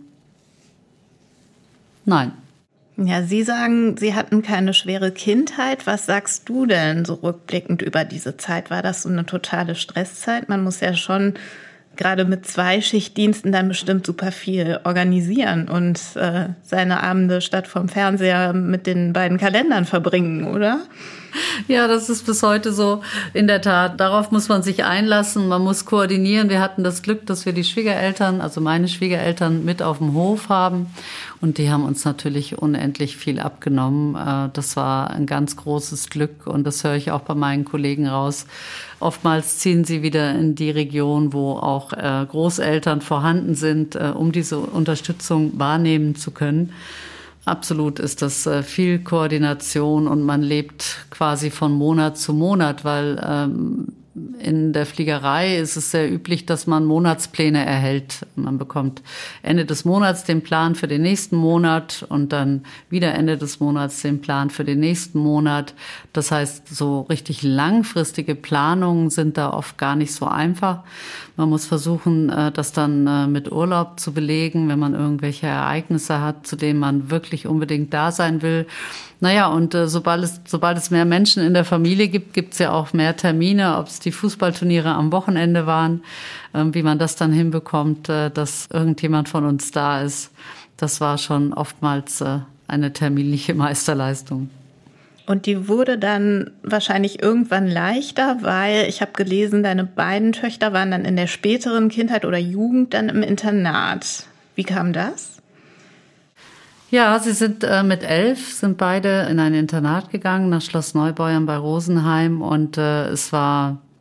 Nein. Ja, Sie sagen, Sie hatten keine schwere Kindheit. Was sagst du denn so rückblickend über diese Zeit? War das so eine totale Stresszeit? Man muss ja schon gerade mit 2 Schichtdiensten dann bestimmt super viel organisieren und seine Abende statt vom Fernseher mit den beiden Kalendern verbringen, oder? Ja, das ist bis heute so. In der Tat, darauf muss man sich einlassen, man muss koordinieren. Wir hatten das Glück, dass wir die Schwiegereltern, also meine Schwiegereltern, mit auf dem Hof haben. Und die haben uns natürlich unendlich viel abgenommen. Das war ein ganz großes Glück und das höre ich auch bei meinen Kollegen raus. Oftmals ziehen sie wieder in die Region, wo auch Großeltern vorhanden sind, um diese Unterstützung wahrnehmen zu können. Absolut ist das viel Koordination und man lebt quasi von Monat zu Monat, weil in der Fliegerei ist es sehr üblich, dass man Monatspläne erhält. Man bekommt Ende des Monats den Plan für den nächsten Monat und dann wieder Ende des Monats den Plan für den nächsten Monat. Das heißt, so richtig langfristige Planungen sind da oft gar nicht so einfach. Man muss versuchen, das dann mit Urlaub zu belegen, wenn man irgendwelche Ereignisse hat, zu denen man wirklich unbedingt da sein will. Naja, und sobald es mehr Menschen in der Familie gibt, gibt's ja auch mehr Termine, ob es die Fußballturniere am Wochenende waren, wie man das dann hinbekommt, dass irgendjemand von uns da ist. Das war schon oftmals eine terminliche Meisterleistung. Und die wurde dann wahrscheinlich irgendwann leichter, weil ich habe gelesen, deine beiden Töchter waren dann in der späteren Kindheit oder Jugend dann im Internat. Wie kam das? Ja, sie sind mit 11, sind beide in ein Internat gegangen, nach Schloss Neubeuern bei Rosenheim. Und es war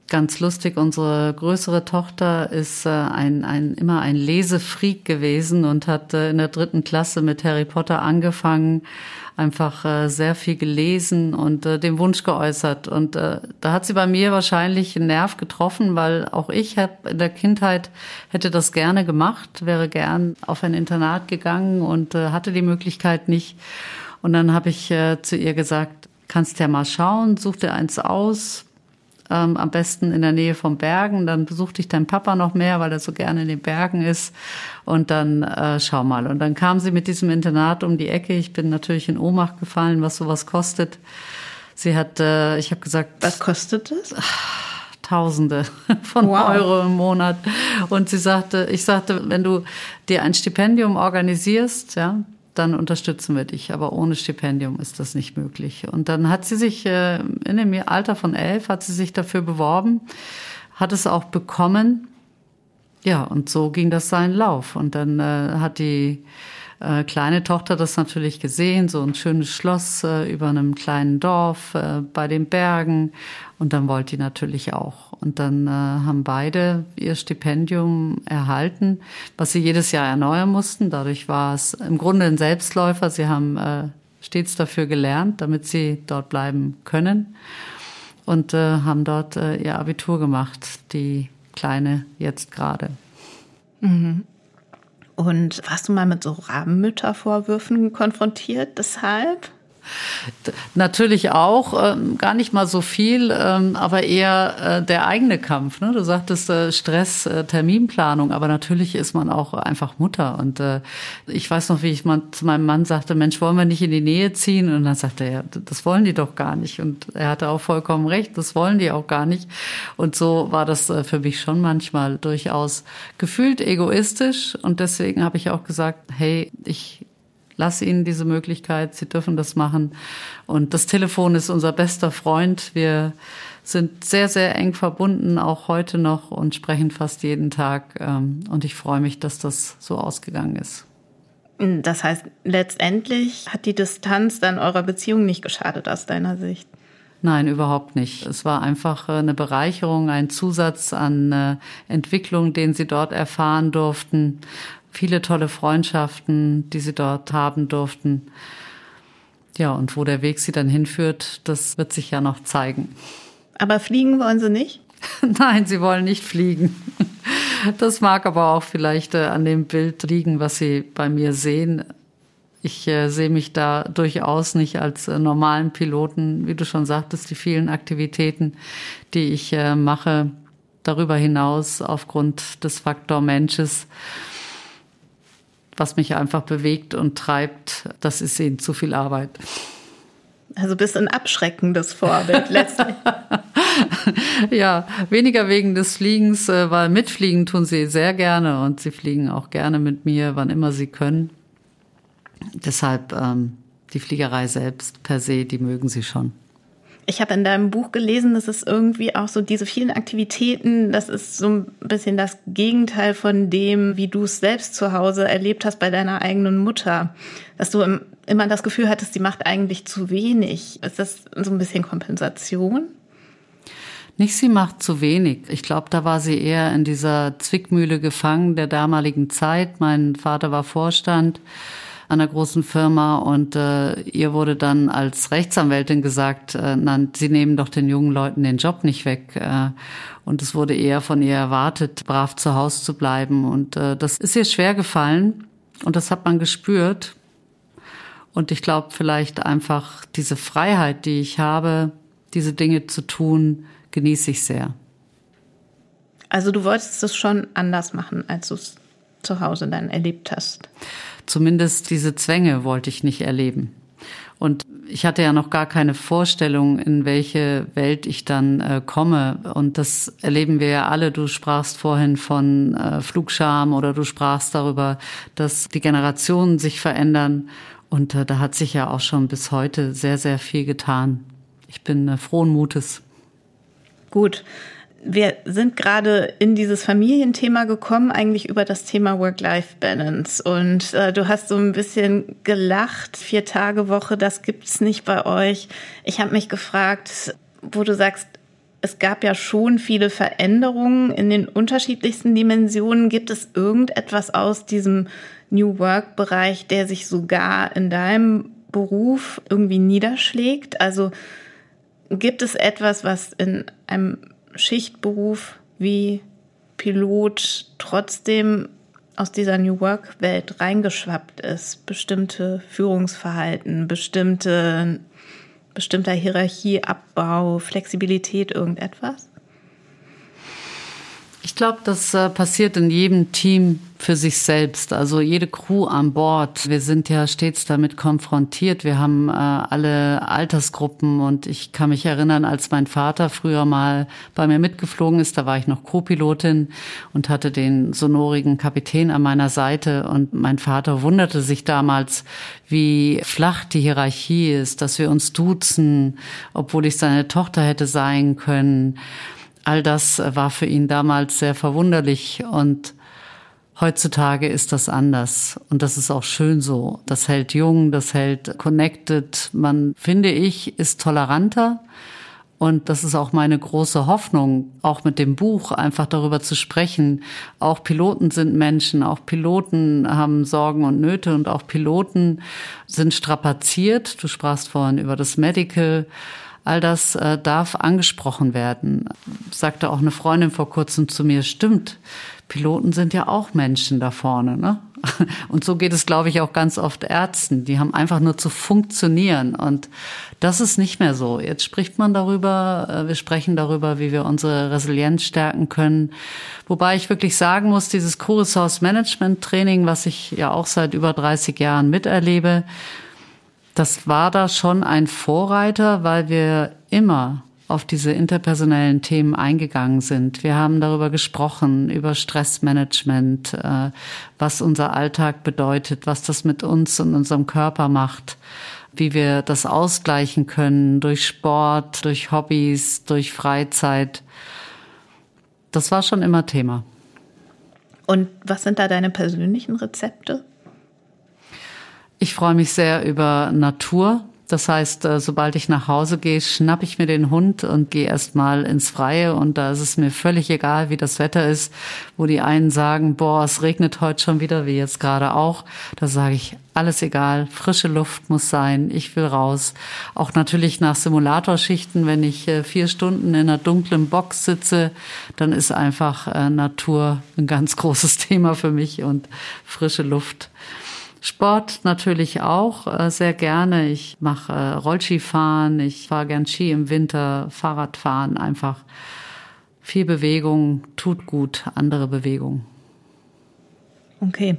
Ganz lustig, unsere größere Tochter ist immer ein Lesefreak gewesen und hat in der 3. Klasse mit Harry Potter angefangen, einfach sehr viel gelesen und den Wunsch geäußert. Und da hat sie bei mir wahrscheinlich einen Nerv getroffen, weil auch ich in der Kindheit hätte das gerne gemacht, wäre gern auf ein Internat gegangen und hatte die Möglichkeit nicht. Und dann habe ich zu ihr gesagt, kannst ja mal schauen, such dir eins aus. Am besten in der Nähe von Bergen, dann besucht dich dein Papa noch mehr, weil er so gerne in den Bergen ist und dann schau mal. Und dann kam sie mit diesem Internat um die Ecke. Ich bin natürlich in Ohnmacht gefallen, was sowas kostet. Ich habe gesagt... Was kostet es? Tausende von Euro im Monat. Und ich sagte, wenn du dir ein Stipendium organisierst, ja, dann unterstützen wir dich. Aber ohne Stipendium ist das nicht möglich. Und dann hat sie sich in dem Alter von 11 hat sie sich dafür beworben, hat es auch bekommen. Ja, und so ging das seinen Lauf. Und dann hat die kleine Tochter das natürlich gesehen, so ein schönes Schloss über einem kleinen Dorf bei den Bergen. Und dann wollte die natürlich auch. Und dann haben beide ihr Stipendium erhalten, was sie jedes Jahr erneuern mussten. Dadurch war es im Grunde ein Selbstläufer. Sie haben stets dafür gelernt, damit sie dort bleiben können. Und haben dort ihr Abitur gemacht, die Kleine jetzt gerade. Mhm. Und warst du mal mit so Rabenmüttervorwürfen konfrontiert deshalb? Natürlich auch, gar nicht mal so viel, aber eher der eigene Kampf. Ne? Du sagtest Stress, Terminplanung, aber natürlich ist man auch einfach Mutter. Und ich weiß noch, wie ich mal zu meinem Mann sagte, Mensch, wollen wir nicht in die Nähe ziehen? Und dann sagte er, ja, das wollen die doch gar nicht. Und er hatte auch vollkommen recht, das wollen die auch gar nicht. Und so war das für mich schon manchmal durchaus gefühlt egoistisch. Und deswegen habe ich auch gesagt, hey, ich lass ihnen diese Möglichkeit, sie dürfen das machen. Und das Telefon ist unser bester Freund. Wir sind sehr, sehr eng verbunden, auch heute noch, und sprechen fast jeden Tag. Und ich freue mich, dass das so ausgegangen ist. Das heißt, letztendlich hat die Distanz dann eurer Beziehung nicht geschadet aus deiner Sicht? Nein, überhaupt nicht. Es war einfach eine Bereicherung, ein Zusatz an Entwicklung, den sie dort erfahren durften. Viele tolle Freundschaften, die sie dort haben durften. Ja, und wo der Weg sie dann hinführt, das wird sich ja noch zeigen. Aber fliegen wollen sie nicht? Nein, sie wollen nicht fliegen. Das mag aber auch vielleicht an dem Bild liegen, was sie bei mir sehen. Ich sehe mich da durchaus nicht als normalen Piloten, wie du schon sagtest, die vielen Aktivitäten, die ich mache, darüber hinaus aufgrund des Faktor Mensches, was mich einfach bewegt und treibt, das ist ihnen zu viel Arbeit. Also bist ein abschreckendes Vorbild letztlich. Ja, weniger wegen des Fliegens, weil mitfliegen tun sie sehr gerne und sie fliegen auch gerne mit mir, wann immer sie können. Deshalb die Fliegerei selbst per se, die mögen sie schon. Ich habe in deinem Buch gelesen, dass es irgendwie auch so diese vielen Aktivitäten, das ist so ein bisschen das Gegenteil von dem, wie du es selbst zu Hause erlebt hast bei deiner eigenen Mutter. Dass du immer das Gefühl hattest, die macht eigentlich zu wenig. Ist das so ein bisschen Kompensation? Nicht, sie macht zu wenig. Ich glaube, da war sie eher in dieser Zwickmühle gefangen der damaligen Zeit. Mein Vater war Vorstand einer großen Firma und ihr wurde dann als Rechtsanwältin gesagt, sie nehmen doch den jungen Leuten den Job nicht weg. Und es wurde eher von ihr erwartet, brav zu Hause zu bleiben. Und das ist ihr schwer gefallen und das hat man gespürt. Und ich glaube, vielleicht einfach diese Freiheit, die ich habe, diese Dinge zu tun, genieße ich sehr. Also du wolltest es schon anders machen, als du es zu Hause dann erlebt hast? Zumindest diese Zwänge wollte ich nicht erleben. Und ich hatte ja noch gar keine Vorstellung, in welche Welt ich dann komme. Und das erleben wir ja alle. Du sprachst vorhin von Flugscham oder du sprachst darüber, dass die Generationen sich verändern. Und da hat sich ja auch schon bis heute sehr, sehr viel getan. Ich bin frohen Mutes. Gut. Wir sind gerade in dieses Familienthema gekommen, eigentlich über das Thema Work-Life-Balance. Und du hast so ein bisschen gelacht, 4-Tage-Woche, das gibt's nicht bei euch. Ich habe mich gefragt, wo du sagst, es gab ja schon viele Veränderungen in den unterschiedlichsten Dimensionen. Gibt es irgendetwas aus diesem New Work-Bereich, der sich sogar in deinem Beruf irgendwie niederschlägt? Also gibt es etwas, was in einem Schichtberuf wie Pilot trotzdem aus dieser New Work-Welt reingeschwappt ist? Bestimmte Führungsverhalten, bestimmter Hierarchieabbau, Flexibilität, irgendetwas? Ich glaube, das passiert in jedem Team für sich selbst. Also jede Crew an Bord. Wir sind ja stets damit konfrontiert. Wir haben alle Altersgruppen und ich kann mich erinnern, als mein Vater früher mal bei mir mitgeflogen ist, da war ich noch Co-Pilotin und hatte den sonorigen Kapitän an meiner Seite und mein Vater wunderte sich damals, wie flach die Hierarchie ist, dass wir uns duzen, obwohl ich seine Tochter hätte sein können. All das war für ihn damals sehr verwunderlich und heutzutage ist das anders und das ist auch schön so. Das hält jung, das hält connected. Man, finde ich, ist toleranter und das ist auch meine große Hoffnung, auch mit dem Buch einfach darüber zu sprechen. Auch Piloten sind Menschen, auch Piloten haben Sorgen und Nöte und auch Piloten sind strapaziert. Du sprachst vorhin über das Medical. All das darf angesprochen werden. Sagte auch eine Freundin vor kurzem zu mir, stimmt, Piloten sind ja auch Menschen da vorne, ne? Und so geht es, glaube ich, auch ganz oft Ärzten. Die haben einfach nur zu funktionieren und das ist nicht mehr so. Jetzt spricht man darüber, wir sprechen darüber, wie wir unsere Resilienz stärken können. Wobei ich wirklich sagen muss, dieses Crew-Resource Management Training, was ich ja auch seit über 30 Jahren miterlebe, das war da schon ein Vorreiter, weil wir immer auf diese interpersonellen Themen eingegangen sind. Wir haben darüber gesprochen, über Stressmanagement, was unser Alltag bedeutet, was das mit uns und unserem Körper macht, wie wir das ausgleichen können durch Sport, durch Hobbys, durch Freizeit. Das war schon immer Thema. Und was sind da deine persönlichen Rezepte? Ich freue mich sehr über Natur. Das heißt, sobald ich nach Hause gehe, schnapp ich mir den Hund und gehe erstmal ins Freie. Und da ist es mir völlig egal, wie das Wetter ist. Wo die einen sagen, boah, es regnet heute schon wieder, wie jetzt gerade auch. Da sage ich, alles egal, frische Luft muss sein, ich will raus. Auch natürlich nach Simulatorschichten, wenn ich 4 Stunden in einer dunklen Box sitze, dann ist einfach Natur ein ganz großes Thema für mich und frische Luft. Sport natürlich auch sehr gerne. Ich mache Rollskifahren, ich fahre gern Ski im Winter, Fahrradfahren, einfach viel Bewegung, tut gut, andere Bewegung. Okay.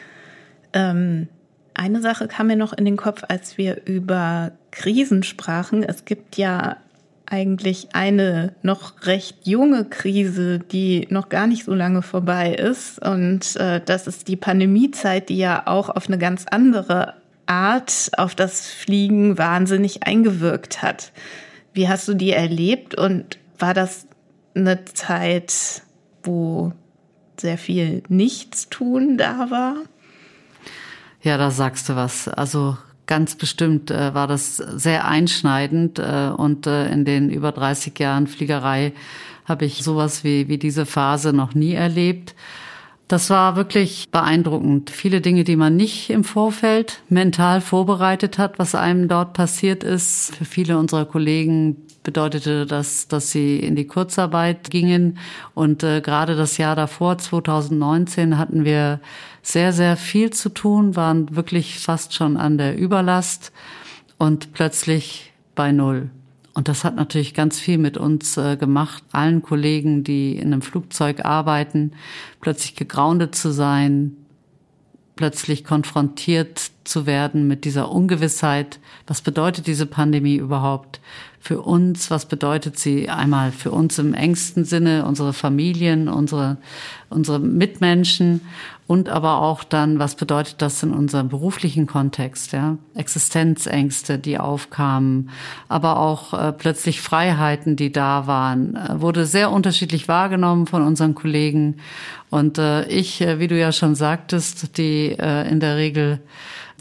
Eine Sache kam mir noch in den Kopf, als wir über Krisen sprachen. Es gibt ja eigentlich eine noch recht junge Krise, die noch gar nicht so lange vorbei ist. Und das ist die Pandemiezeit, die ja auch auf eine ganz andere Art auf das Fliegen wahnsinnig eingewirkt hat. Wie hast du die erlebt und war das eine Zeit, wo sehr viel Nichtstun da war? Ja, da sagst du was. Also ganz bestimmt war das sehr einschneidend und in den über 30 Jahren Fliegerei habe ich sowas wie diese Phase noch nie erlebt. Das war wirklich beeindruckend. Viele Dinge, die man nicht im Vorfeld mental vorbereitet hat, was einem dort passiert ist. Für viele unserer Kollegen bedeutete das, dass sie in die Kurzarbeit gingen. Und gerade das Jahr davor, 2019, hatten wir sehr, sehr viel zu tun, waren wirklich fast schon an der Überlast und plötzlich bei Null. Und das hat natürlich ganz viel mit uns gemacht, allen Kollegen, die in einem Flugzeug arbeiten, plötzlich gegroundet zu sein, plötzlich konfrontiert zu werden mit dieser Ungewissheit. Was bedeutet diese Pandemie überhaupt für uns? Was bedeutet sie einmal für uns im engsten Sinne, unsere Familien, unsere Mitmenschen und aber auch dann, was bedeutet das in unserem beruflichen Kontext? Ja? Existenzängste, die aufkamen, aber auch plötzlich Freiheiten, die da waren, wurde sehr unterschiedlich wahrgenommen von unseren Kollegen. Und ich, wie du ja schon sagtest, die in der Regel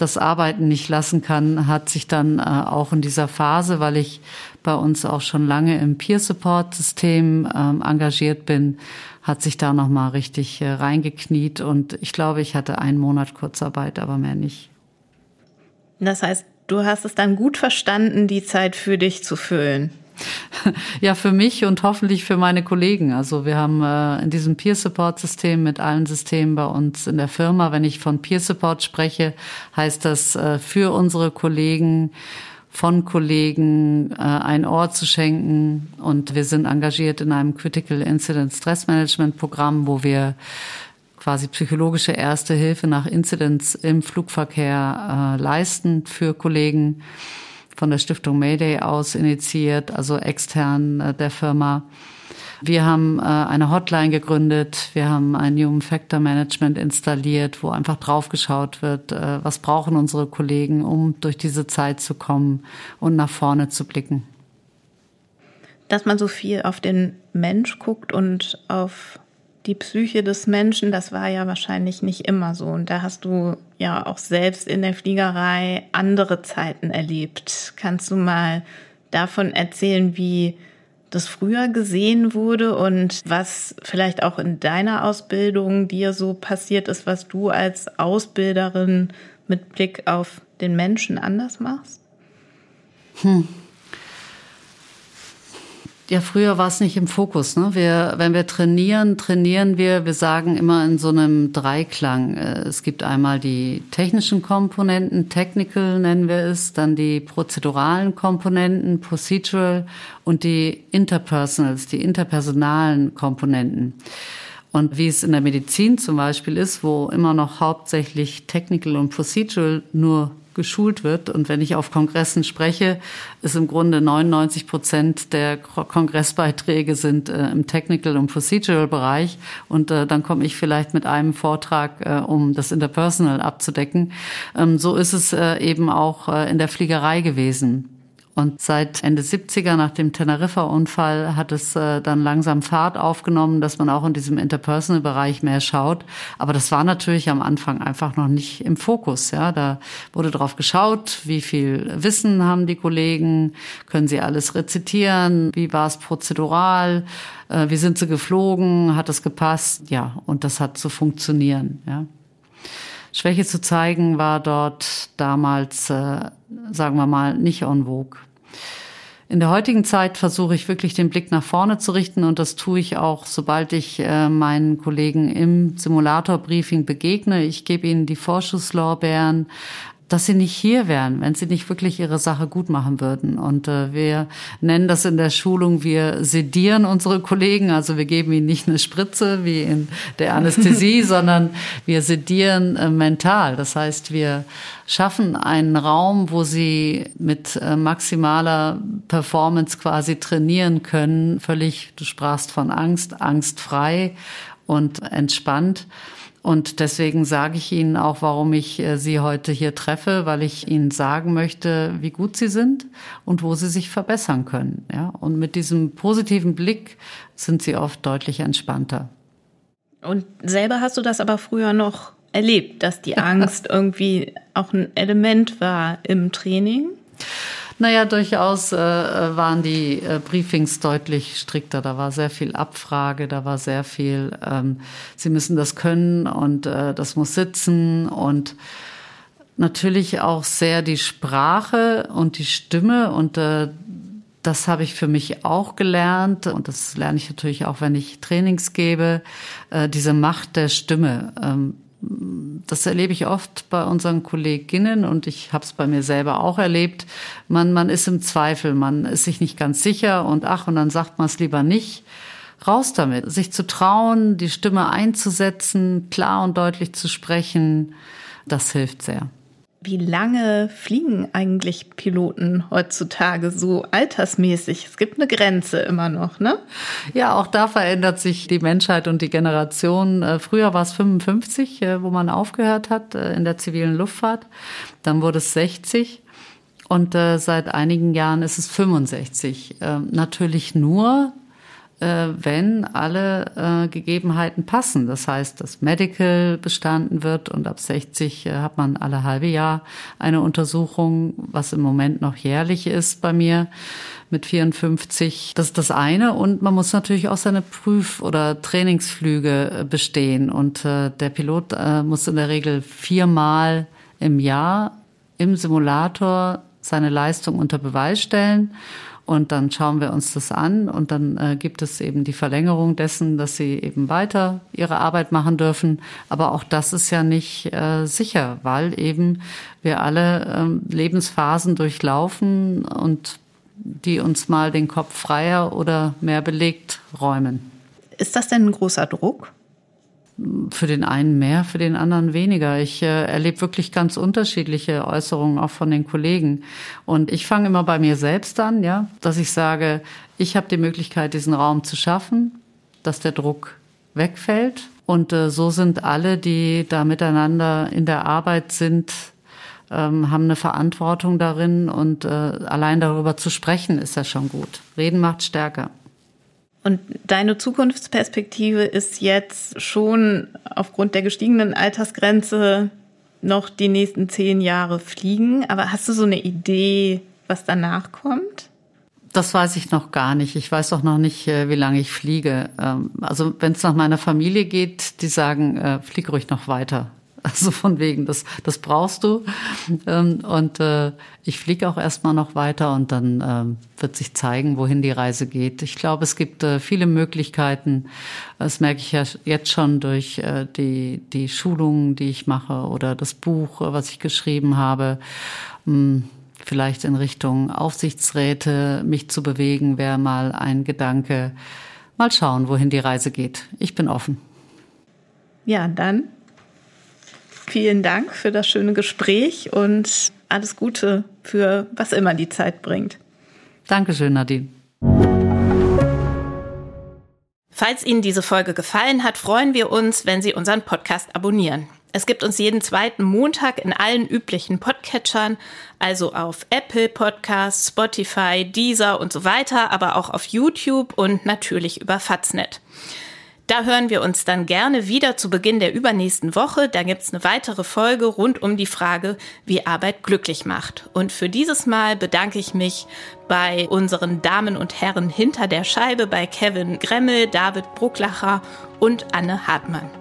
das Arbeiten nicht lassen kann, hat sich dann auch in dieser Phase, weil ich bei uns auch schon lange im Peer-Support-System engagiert bin, hat sich da nochmal richtig reingekniet. Und ich glaube, ich hatte 1 Monat Kurzarbeit, aber mehr nicht. Das heißt, du hast es dann gut verstanden, die Zeit für dich zu füllen. Ja, für mich und hoffentlich für meine Kollegen. Also wir haben in diesem Peer-Support-System mit allen Systemen bei uns in der Firma, wenn ich von Peer-Support spreche, heißt das für unsere Kollegen, von Kollegen ein Ohr zu schenken. Und wir sind engagiert in einem Critical Incident Stress Management Programm, wo wir quasi psychologische Erste Hilfe nach Incidents im Flugverkehr leisten für Kollegen. Von der Stiftung Mayday aus initiiert, also extern der Firma. Wir haben eine Hotline gegründet, wir haben ein Human Factor Management installiert, wo einfach drauf geschaut wird, was brauchen unsere Kollegen, um durch diese Zeit zu kommen und nach vorne zu blicken. Dass man so viel auf den Mensch guckt und auf die Psyche des Menschen, das war ja wahrscheinlich nicht immer so. Und da hast du ja auch selbst in der Fliegerei andere Zeiten erlebt. Kannst du mal davon erzählen, wie das früher gesehen wurde und was vielleicht auch in deiner Ausbildung dir so passiert ist, was du als Ausbilderin mit Blick auf den Menschen anders machst? Ja, früher war es nicht im Fokus, ne? Wenn wir trainieren wir. Wir sagen immer in so einem Dreiklang. Es gibt einmal die technischen Komponenten, Technical nennen wir es, dann die prozeduralen Komponenten, Procedural und die Interpersonals, die interpersonalen Komponenten. Und wie es in der Medizin zum Beispiel ist, wo immer noch hauptsächlich Technical und Procedural nur geschult wird. Und wenn ich auf Kongressen spreche, ist im Grunde 99% der Kongressbeiträge sind im Technical- und Procedural-Bereich. Und dann komme ich vielleicht mit einem Vortrag, um das Interpersonal abzudecken. So ist es eben auch in der Fliegerei gewesen. Und seit Ende 70er, nach dem Teneriffa-Unfall, hat es dann langsam Fahrt aufgenommen, dass man auch in diesem Interpersonal-Bereich mehr schaut. Aber das war natürlich am Anfang einfach noch nicht im Fokus. Ja, da wurde drauf geschaut, wie viel Wissen haben die Kollegen, können sie alles rezitieren, wie war es prozedural, wie sind sie geflogen, hat es gepasst? Ja, und das hat zu funktionieren. Ja. Schwäche zu zeigen war dort damals, sagen wir mal, nicht en vogue. In der heutigen Zeit versuche ich wirklich den Blick nach vorne zu richten und das tue ich auch, sobald ich meinen Kollegen im Simulator-Briefing begegne. Ich gebe ihnen die Vorschusslorbeeren, dass sie nicht hier wären, wenn sie nicht wirklich ihre Sache gut machen würden. Und wir nennen das in der Schulung, wir sedieren unsere Kollegen. Also wir geben ihnen nicht eine Spritze wie in der Anästhesie, sondern wir sedieren mental. Das heißt, wir schaffen einen Raum, wo sie mit maximaler Performance quasi trainieren können. Völlig, du sprachst von Angst, angstfrei und entspannt. Und deswegen sage ich Ihnen auch, warum ich Sie heute hier treffe, weil ich Ihnen sagen möchte, wie gut Sie sind und wo Sie sich verbessern können. Ja? Und mit diesem positiven Blick sind Sie oft deutlich entspannter. Und selber hast du das aber früher noch erlebt, dass die Angst irgendwie auch ein Element war im Training? Naja, durchaus waren die Briefings deutlich strikter. Da war sehr viel Abfrage, da war sehr viel, Sie müssen das können und das muss sitzen und natürlich auch sehr die Sprache und die Stimme und das habe ich für mich auch gelernt und das lerne ich natürlich auch, wenn ich Trainings gebe, diese Macht der Stimme. Das erlebe ich oft bei unseren Kolleginnen und ich habe es bei mir selber auch erlebt. Man ist im Zweifel, man ist sich nicht ganz sicher und dann sagt man es lieber nicht. Raus damit, sich zu trauen, die Stimme einzusetzen, klar und deutlich zu sprechen, das hilft sehr. Wie lange fliegen eigentlich Piloten heutzutage so altersmäßig? Es gibt eine Grenze immer noch, ne? Ja, auch da verändert sich die Menschheit und die Generation. Früher war es 55, wo man aufgehört hat in der zivilen Luftfahrt. Dann wurde es 60 und seit einigen Jahren ist es 65. Natürlich nur wenn alle Gegebenheiten passen. Das heißt, dass Medical bestanden wird und ab 60 hat man alle halbe Jahr eine Untersuchung, was im Moment noch jährlich ist bei mir mit 54. Das ist das eine. Und man muss natürlich auch seine Prüf- oder Trainingsflüge bestehen. Und der Pilot muss in der Regel 4-mal im Jahr im Simulator seine Leistung unter Beweis stellen. Und dann schauen wir uns das an und dann gibt es eben die Verlängerung dessen, dass sie eben weiter ihre Arbeit machen dürfen. Aber auch das ist ja nicht sicher, weil eben wir alle Lebensphasen durchlaufen und die uns mal den Kopf freier oder mehr belegt räumen. Ist das denn ein großer Druck? Für den einen mehr, für den anderen weniger. Ich erlebe wirklich ganz unterschiedliche Äußerungen auch von den Kollegen. Und ich fange immer bei mir selbst an, ja, dass ich sage, ich habe die Möglichkeit, diesen Raum zu schaffen, dass der Druck wegfällt. Und so sind alle, die da miteinander in der Arbeit sind, haben eine Verantwortung darin. Und allein darüber zu sprechen, ist ja schon gut. Reden macht stärker. Und deine Zukunftsperspektive ist jetzt schon aufgrund der gestiegenen Altersgrenze noch die nächsten 10 Jahre fliegen. Aber hast du so eine Idee, was danach kommt? Das weiß ich noch gar nicht. Ich weiß auch noch nicht, wie lange ich fliege. Also wenn es nach meiner Familie geht, die sagen, flieg ruhig noch weiter. Also von wegen, das brauchst du. Und ich fliege auch erstmal noch weiter und dann wird sich zeigen, wohin die Reise geht. Ich glaube, es gibt viele Möglichkeiten. Das merke ich ja jetzt schon durch die Schulungen, die ich mache oder das Buch, was ich geschrieben habe. Vielleicht in Richtung Aufsichtsräte mich zu bewegen, wäre mal ein Gedanke. Mal schauen, wohin die Reise geht. Ich bin offen. Ja, dann vielen Dank für das schöne Gespräch und alles Gute für was immer die Zeit bringt. Dankeschön, Nadine. Falls Ihnen diese Folge gefallen hat, freuen wir uns, wenn Sie unseren Podcast abonnieren. Es gibt uns jeden 2. Montag in allen üblichen Podcatchern, also auf Apple Podcasts, Spotify, Deezer und so weiter, aber auch auf YouTube und natürlich über Faznet. Da hören wir uns dann gerne wieder zu Beginn der übernächsten Woche. Da gibt's eine weitere Folge rund um die Frage, wie Arbeit glücklich macht. Und für dieses Mal bedanke ich mich bei unseren Damen und Herren hinter der Scheibe, bei Kevin Gremmel, David Brucklacher und Anne Hartmann.